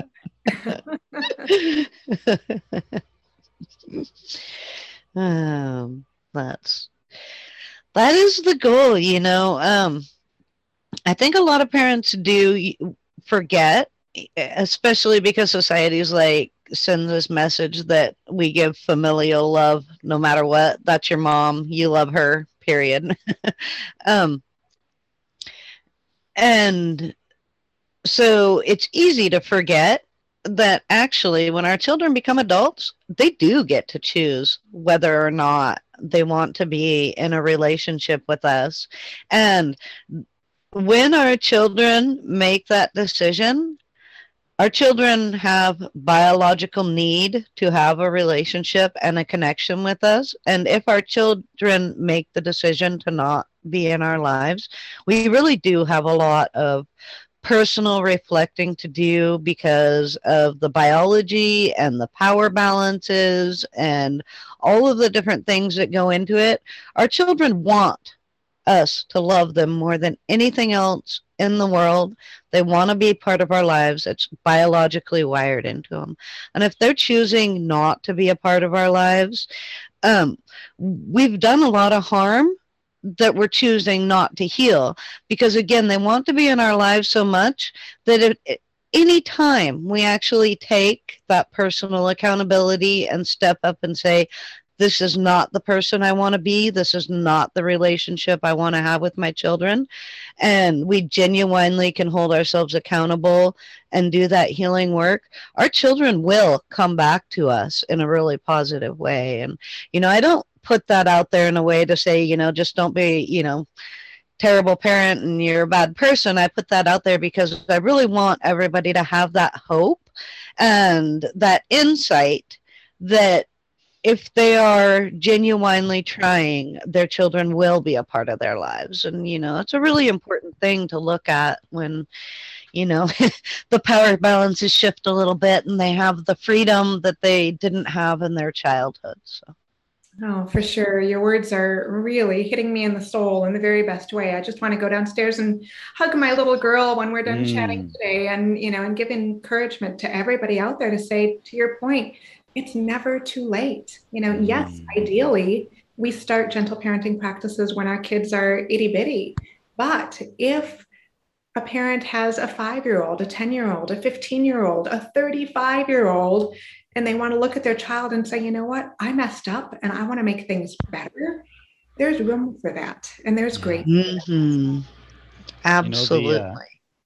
That is the goal, I think a lot of parents do forget, especially because society's send this message that we give familial love no matter what. That's your mom, you love her, period. And so it's easy to forget that actually when our children become adults, they do get to choose whether or not they want to be in a relationship with us. And when our children make that decision, our children have biological need to have a relationship and a connection with us. And if our children make the decision to not be in our lives, we really do have a lot of personal reflecting to do because of the biology and the power balances and all of the different things that go into it. Our children want us to love them more than anything else in the world. They want to be part of our lives. It's biologically wired into them. And if they're choosing not to be a part of our lives, we've done a lot of harm that we're choosing not to heal, because again, they want to be in our lives so much that any time we actually take that personal accountability and step up and say, this is not the person I want to be, this is not the relationship I want to have with my children, and we genuinely can hold ourselves accountable and do that healing work, our children will come back to us in a really positive way. And I don't put that out there in a way to say, just don't be, terrible parent and you're a bad person. I put that out there because I really want everybody to have that hope and that insight that if they are genuinely trying, their children will be a part of their lives. And, it's a really important thing to look at when, the power balances shift a little bit and they have the freedom that they didn't have in their childhood. So. Oh, for sure. Your words are really hitting me in the soul in the very best way. I just want to go downstairs and hug my little girl when we're done chatting today and, and give encouragement to everybody out there to say, to your point, it's never too late. Yes, ideally, we start gentle parenting practices when our kids are itty bitty. But if a parent has a 5-year-old, a 10-year-old, a 15-year-old, a 35-year-old, and they want to look at their child and say, you know what, I messed up and I want to make things better, there's room for that. And there's Yeah. grace. Mm-hmm. You know, the Absolutely.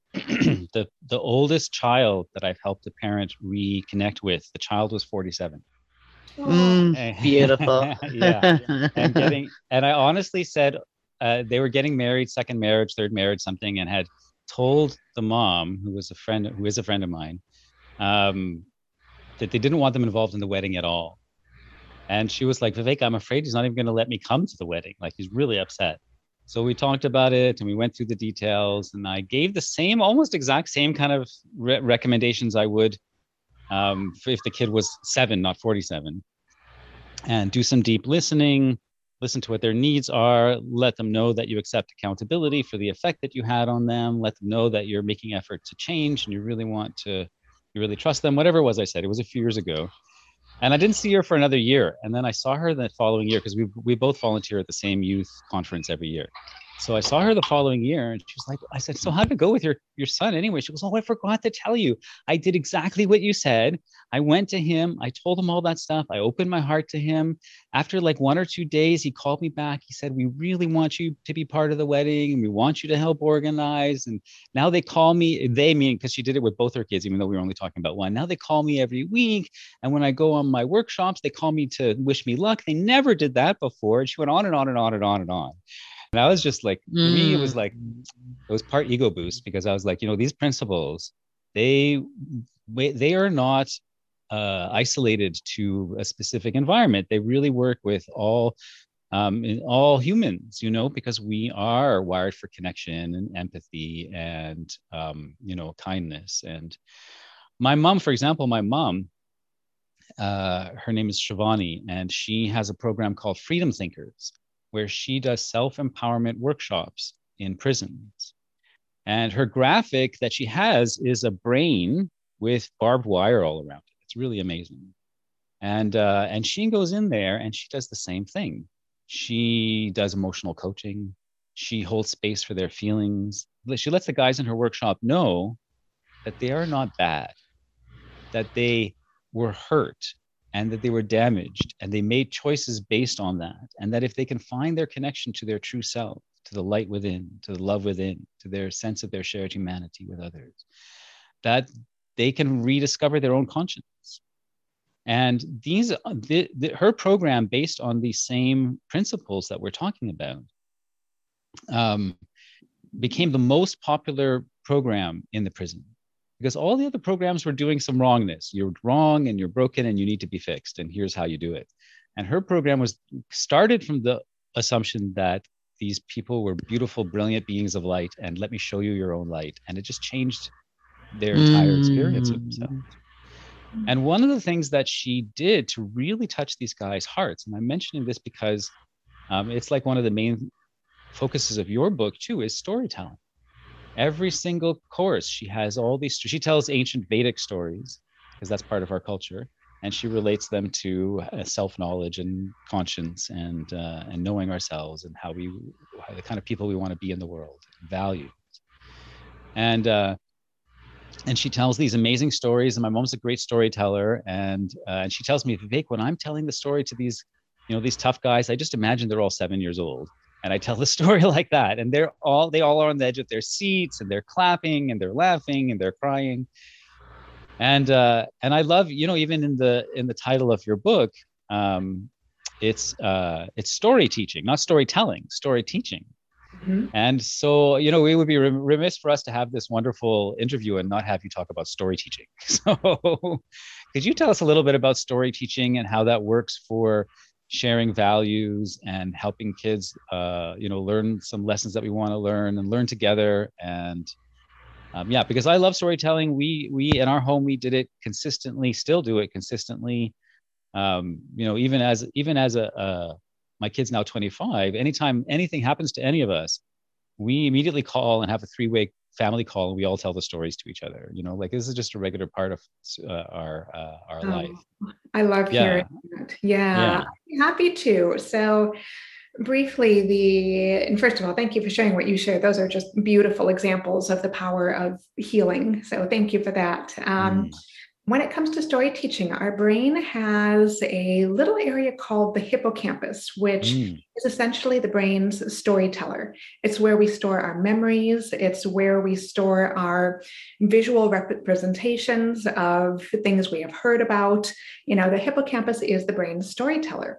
the oldest child that I've helped a parent reconnect with, the child was 47. Oh, Mm, beautiful. Yeah. And I honestly said, they were getting married, second marriage, third marriage, something, and had told the mom, who is a friend of mine, um, that they didn't want them involved in the wedding at all. And she was like, Vivek, I'm afraid he's not even going to let me come to the wedding. Like, he's really upset. So we talked about it and we went through the details, and I gave the same, almost exact same kind of recommendations I would, if the kid was 7, not 47, and do some deep listening, listen to what their needs are, let them know that you accept accountability for the effect that you had on them, let them know that you're making effort to change and you really trust them, whatever it was I said. It was a few years ago. And I didn't see her for another year. And then I saw her the following year, because we both volunteer at the same youth conference every year. So I saw her the following year and she was like, I said, so how'd it go with your son anyway? She goes, oh, I forgot to tell you. I did exactly what you said. I went to him. I told him all that stuff. I opened my heart to him. After like 1 or 2 days, he called me back. He said, we really want you to be part of the wedding and we want you to help organize. And now they call me, they mean, because she did it with both her kids, even though we were only talking about one. Now they call me every week. And when I go on my workshops, they call me to wish me luck. They never did that before. And she went on and on and on and on and on. And I was just like, for me, it Mm, was like, it was part ego boost, because I was like, these principles, they they are not isolated to a specific environment. They really work with all humans, because we are wired for connection and empathy and kindness. And my mom, for example, her name is Shivani, and she has a program called Freedom Thinkers, where she does self-empowerment workshops in prisons. And her graphic that she has is a brain with barbed wire all around it. It's really amazing. And she goes in there and she does the same thing. She does emotional coaching. She holds space for their feelings. She lets the guys in her workshop know that they are not bad, that they were hurt and that they were damaged, and they made choices based on that. And that if they can find their connection to their true self, to the light within, to the love within, to their sense of their shared humanity with others, that they can rediscover their own conscience. And her program, based on these same principles that we're talking about, became the most popular program in the prison, because all the other programs were doing some wrongness. You're wrong and you're broken and you need to be fixed, and here's how you do it. And her program was started from the assumption that these people were beautiful, brilliant beings of light, and let me show you your own light. And it just changed their entire experience of themselves. And one of the things that she did to really touch these guys' hearts, and I'm mentioning this because it's like one of the main focuses of your book too, is storytelling. Every single course, she has all these, she tells ancient Vedic stories, because that's part of our culture, and she relates them to self-knowledge and conscience and knowing ourselves and how the kind of people we want to be in the world, values. And she tells these amazing stories, and my mom's a great storyteller. And she tells me, Vivek, when I'm telling the story to these tough guys, I just imagine they're all 7 years old. And I tell the story like that. And they all are on the edge of their seats, and they're clapping and they're laughing and they're crying. And I love, even in the title of your book, it's story teaching, not storytelling, story teaching. Mm-hmm. And so, we would be remiss for us to have this wonderful interview and not have you talk about story teaching. So could you tell us a little bit about story teaching and how that works for sharing values and helping kids, learn some lessons that we want to learn and learn together? And because I love storytelling. We in our home, we did it consistently, still do it consistently. Even as my kid's now 25, anytime anything happens to any of us, we immediately call and have a family call and we all tell the stories to each other. Like this is just a regular part of our life. I love Yeah. hearing that. Yeah, Yeah. I'm happy to. So briefly, and first of all, thank you for sharing what you shared. Those are just beautiful examples of the power of healing. So thank you for that. When it comes to story teaching, our brain has a little area called the hippocampus, which is essentially the brain's storyteller. It's where we store our memories. It's where we store our visual representations of things we have heard about. The hippocampus is the brain's storyteller.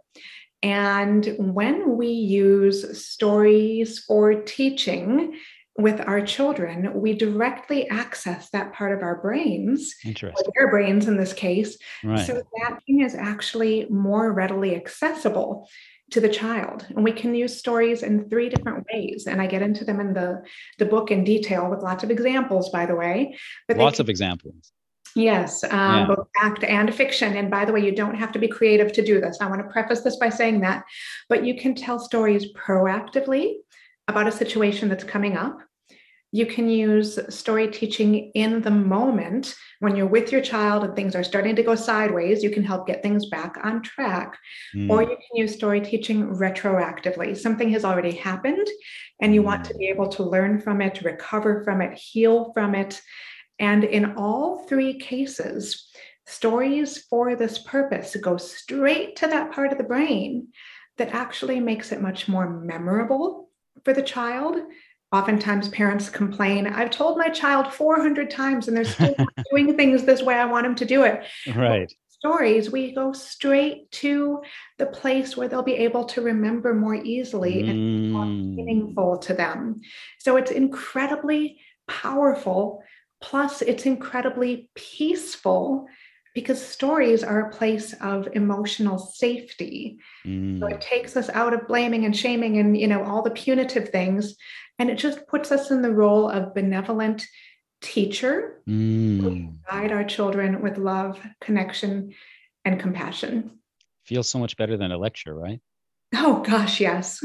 And when we use stories for teaching with our children, we directly access that part of our brains, or their brains in this case, right. So that thing is actually more readily accessible to the child. And we can use stories in 3 different ways. And I get into them in the book in detail with lots of examples, by the way. But lots of examples. Yes, both fact and fiction. And by the way, you don't have to be creative to do this. I want to preface this by saying that, but you can tell stories proactively about a situation that's coming up. You can use story teaching in the moment when you're with your child and things are starting to go sideways. You can help get things back on track. Or you can use story teaching retroactively. Something has already happened and you want to be able to learn from it, recover from it, heal from it. And in all 3 cases, stories for this purpose go straight to that part of the brain that actually makes it much more memorable for the child. Oftentimes parents complain, I've told my child 400 times and they're still not doing things this way I want them to do it. Right. Stories, we go straight to the place where they'll be able to remember more easily and more meaningful to them. So it's incredibly powerful. Plus, it's incredibly peaceful because stories are a place of emotional safety. So it takes us out of blaming and shaming and, all the punitive things. And it just puts us in the role of benevolent teacher who guide our children with love, connection, and compassion. Feels so much better than a lecture, right? Oh gosh, yes.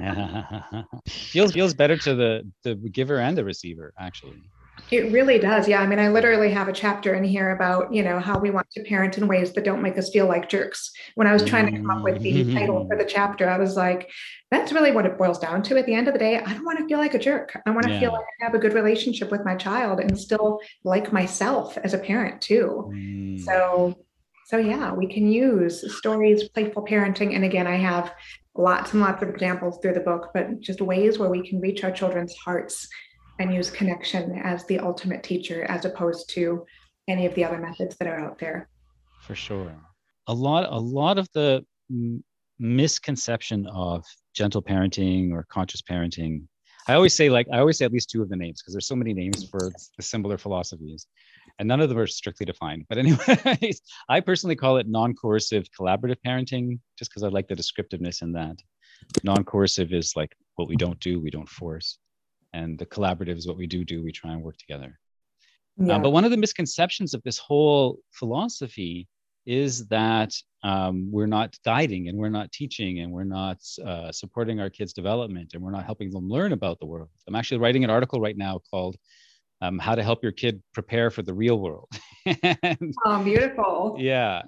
Feels better to the giver and the receiver, actually. It really does. Yeah. I mean, I literally have a chapter in here about, how we want to parent in ways that don't make us feel like jerks. When I was trying to come up with the title for the chapter, I was like, that's really what it boils down to. At the end of the day, I don't want to feel like a jerk. I want to feel like I have a good relationship with my child and still like myself as a parent too. So yeah, we can use stories, playful parenting. And again, I have lots and lots of examples through the book, but just ways where we can reach our children's hearts and use connection as the ultimate teacher, as opposed to any of the other methods that are out there. For sure. A lot of the misconception of gentle parenting or conscious parenting, I always say at least 2 of the names, because there's so many names for the similar philosophies and none of them are strictly defined. But anyways, I personally call it non-coercive collaborative parenting, just because I like the descriptiveness in that. Non-coercive is like what we don't do, we don't force. And the collaborative is what we do, we try and work together. Yeah. But one of the misconceptions of this whole philosophy is that we're not guiding and we're not teaching and we're not supporting our kids' development and we're not helping them learn about the world. I'm actually writing an article right now called How to Help Your Kid Prepare for the Real World. Oh, beautiful. Yeah.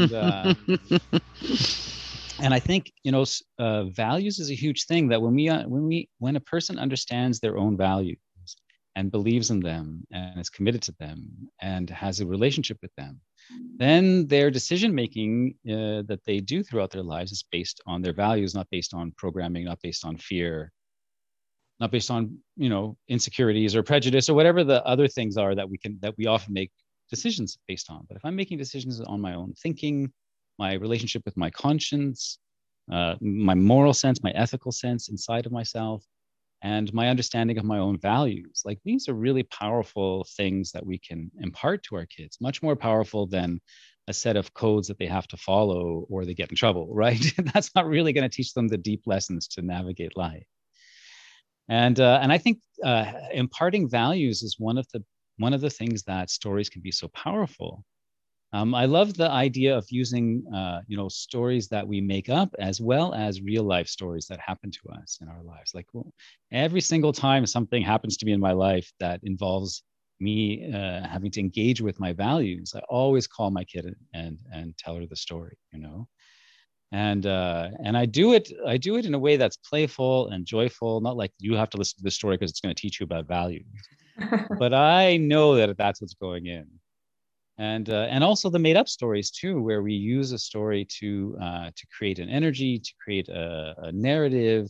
And I think, values is a huge thing, that when a person understands their own values and believes in them and is committed to them and has a relationship with them, then their decision-making that they do throughout their lives is based on their values, not based on programming, not based on fear, not based on, insecurities or prejudice or whatever the other things are that we often make decisions based on. But if I'm making decisions on my own thinking, my relationship with my conscience, my moral sense, my ethical sense inside of myself, and my understanding of my own values. Like, these are really powerful things that we can impart to our kids, much more powerful than a set of codes that they have to follow or they get in trouble, right? That's not really going to teach them the deep lessons to navigate life. And I think imparting values is one of the things that stories can be so powerful. I love the idea of using, stories that we make up as well as real life stories that happen to us in our lives. Like, well, every single time something happens to me in my life that involves me having to engage with my values, I always call my kid and tell her the story, and I do it in a way that's playful and joyful, not like you have to listen to the story because it's going to teach you about values, but I know that that's what's going in. And also the made up stories too, where we use a story to create an energy, to create a narrative,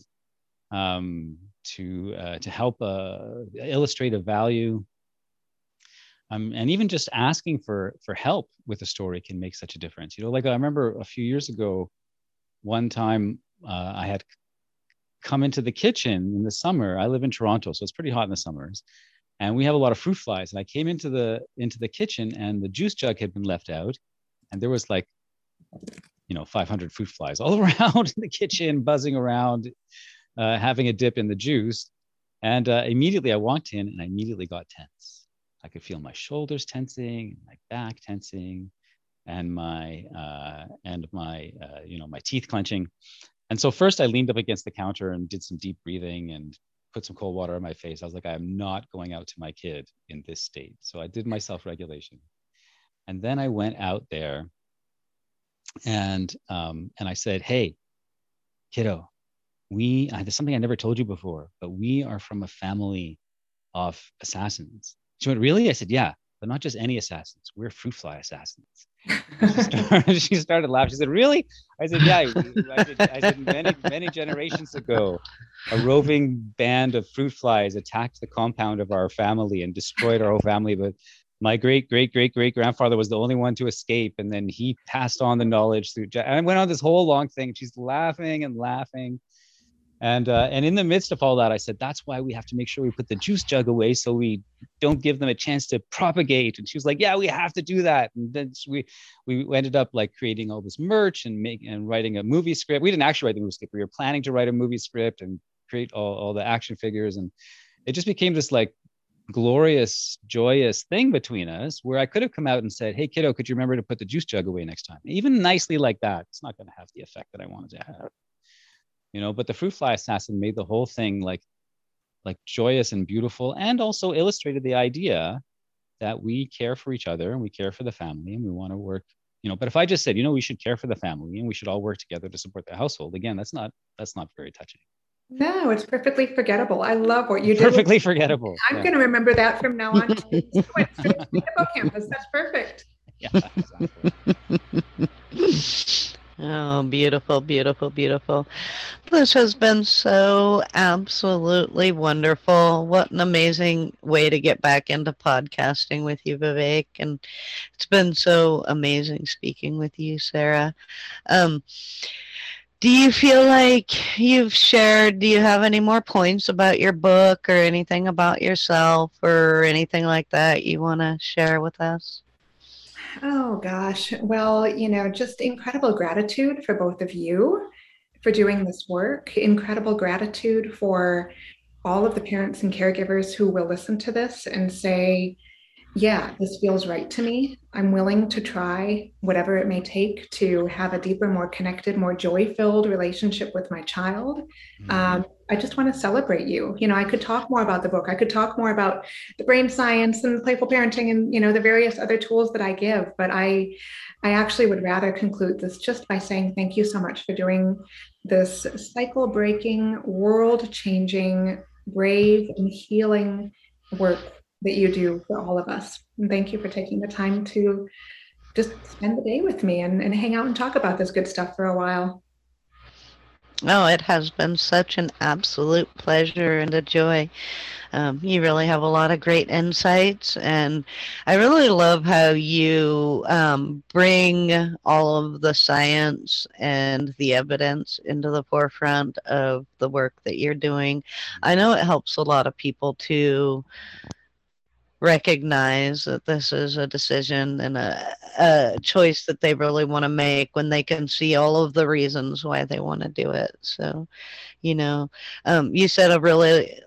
to help illustrate a value, and even just asking for help with a story can make such a difference. Like I remember a few years ago, one time I had come into the kitchen in the summer. I live in Toronto, so it's pretty hot in the summers. And we have a lot of fruit flies. And I came into the kitchen, and the juice jug had been left out, and there was 500 fruit flies all around the kitchen, buzzing around, having a dip in the juice. And immediately I walked in, and I immediately got tense. I could feel my shoulders tensing, my back tensing, and my teeth clenching. And so first I leaned up against the counter and did some deep breathing and put some cold water on my face. I was like, I am not going out to my kid in this state. So I did my self-regulation. And then I went out there and I said, hey, kiddo, there's something I never told you before, but we are from a family of assassins. She went, really? I said, yeah, but not just any assassins. We're fruit fly assassins. She started laughing. She said, really? I said, yeah. I said, many generations ago, a roving band of fruit flies attacked the compound of our family and destroyed our whole family. But my great grandfather was the only one to escape. And then he passed on the knowledge through. And I went on this whole long thing. She's laughing and laughing. And in the midst of all that, I said, that's why we have to make sure we put the juice jug away so we don't give them a chance to propagate. And she was like, yeah, we have to do that. And then we ended up creating all this merch and writing a movie script. We didn't actually write the movie script. We were planning to write a movie script and create all the action figures. And it just became this glorious, joyous thing between us, where I could have come out and said, hey, kiddo, could you remember to put the juice jug away next time? Even nicely like that, it's not going to have the effect that I wanted to have. But the fruit fly assassin made the whole thing like joyous and beautiful, and also illustrated the idea that we care for each other and we care for the family and we want to work, but if I just said, we should care for the family and we should all work together to support the household, again, that's not very touching. No, it's perfectly forgettable. I love what you did. Perfectly forgettable. I'm going to remember that from now on. Went straight to the hippocampus. That's perfect. Yeah, exactly. Oh, beautiful, beautiful, beautiful. This has been so absolutely wonderful. What an amazing way to get back into podcasting with you, Vivek. And it's been so amazing speaking with you, Sarah. Do you feel like you've shared, do you have any more points about your book or anything about yourself or anything like that you want to share with us? Oh, gosh. Well, just incredible gratitude for both of you for doing this work. Incredible gratitude for all of the parents and caregivers who will listen to this and say, yeah, this feels right to me. I'm willing to try whatever it may take to have a deeper, more connected, more joy-filled relationship with my child. I just want to celebrate you. I could talk more about the book. I could talk more about the brain science and playful parenting and, the various other tools that I give. But I actually would rather conclude this just by saying thank you so much for doing this cycle-breaking, world-changing, brave, and healing work that you do for all of us. And thank you for taking the time to just spend the day with me and hang out and talk about this good stuff for a while. Oh, it has been such an absolute pleasure and a joy. You really have a lot of great insights, and I really love how you bring all of the science and the evidence into the forefront of the work that you're doing. I know it helps a lot of people to recognize that this is a decision and a choice that they really want to make when they can see all of the reasons why they want to do it. So, you said a really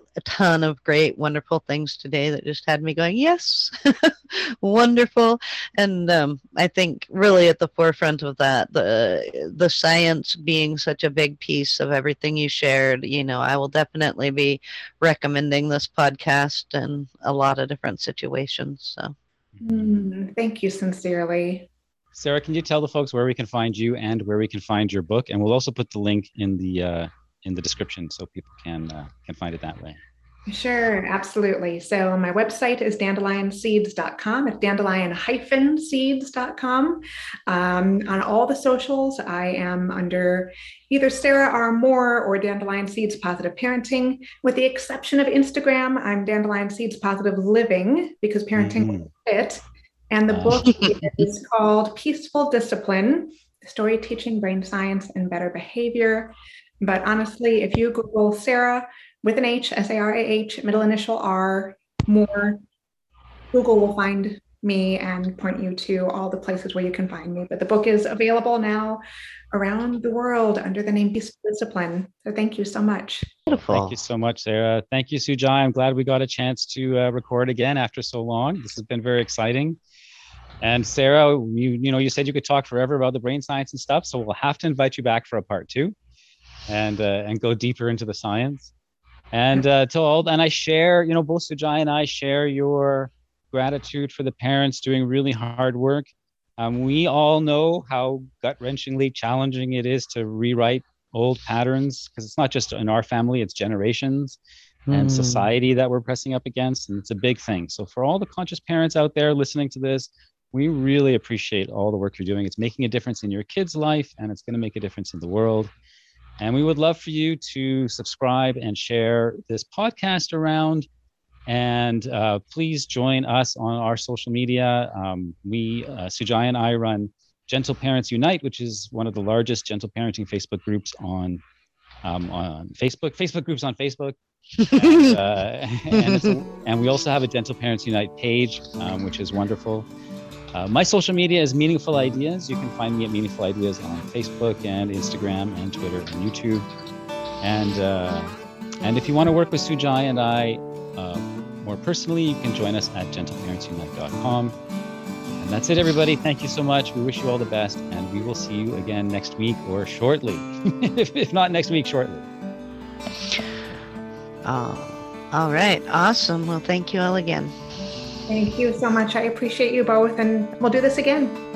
a ton of great, wonderful things today that just had me going, yes, wonderful. And I think really at the forefront of that, the science being such a big piece of everything you shared, I will definitely be recommending this podcast in a lot of different situations. So. Thank you sincerely. Sarah, can you tell the folks where we can find you and where we can find your book? And we'll also put the link in the description so people can find it that way. Sure, absolutely. So my website is dandelionseeds.com. It's dandelion-seeds.com. On all the socials, I am under either Sarah R. Moore or Dandelion Seeds Positive Parenting. With the exception of Instagram, I'm Dandelion Seeds Positive Living because parenting is fit. And the book is called Peaceful Discipline, Story Teaching Brain Science and Better Behavior. But honestly, if you Google Sarah with an H, S-A-R-A-H, middle initial R, Moore, Google will find me and point you to all the places where you can find me. But the book is available now around the world under the name Peaceful Discipline. So thank you so much. Beautiful. Thank you so much, Sarah. Thank you, Sujai. I'm glad we got a chance to record again after so long. This has been very exciting. And Sarah, you said you could talk forever about the brain science and stuff, so we'll have to invite you back for a part 2 and go deeper into the science. And I share, both Sujai and I share your gratitude for the parents doing really hard work. We all know how gut-wrenchingly challenging it is to rewrite old patterns, because it's not just in our family, it's generations and society that we're pressing up against, and it's a big thing. So for all the conscious parents out there listening to this, we really appreciate all the work you're doing. It's making a difference in your kid's life, and it's going to make a difference in the world. And we would love for you to subscribe and share this podcast around. And please join us on our social media. Sujai and I run Gentle Parents Unite, which is one of the largest gentle parenting Facebook groups on Facebook. Facebook groups on Facebook. And we also have a Gentle Parents Unite page, which is wonderful. My social media is Meaningful Ideas. You can find me at Meaningful Ideas on Facebook and Instagram and Twitter and YouTube. And if you want to work with Sujai and I more personally, you can join us at gentleparentsunite.com. And that's it, everybody. Thank you so much. We wish you all the best, and we will see you again next week or shortly. if not next week, shortly. All right. Awesome. Well, thank you all again. Thank you so much. I appreciate you both, and we'll do this again.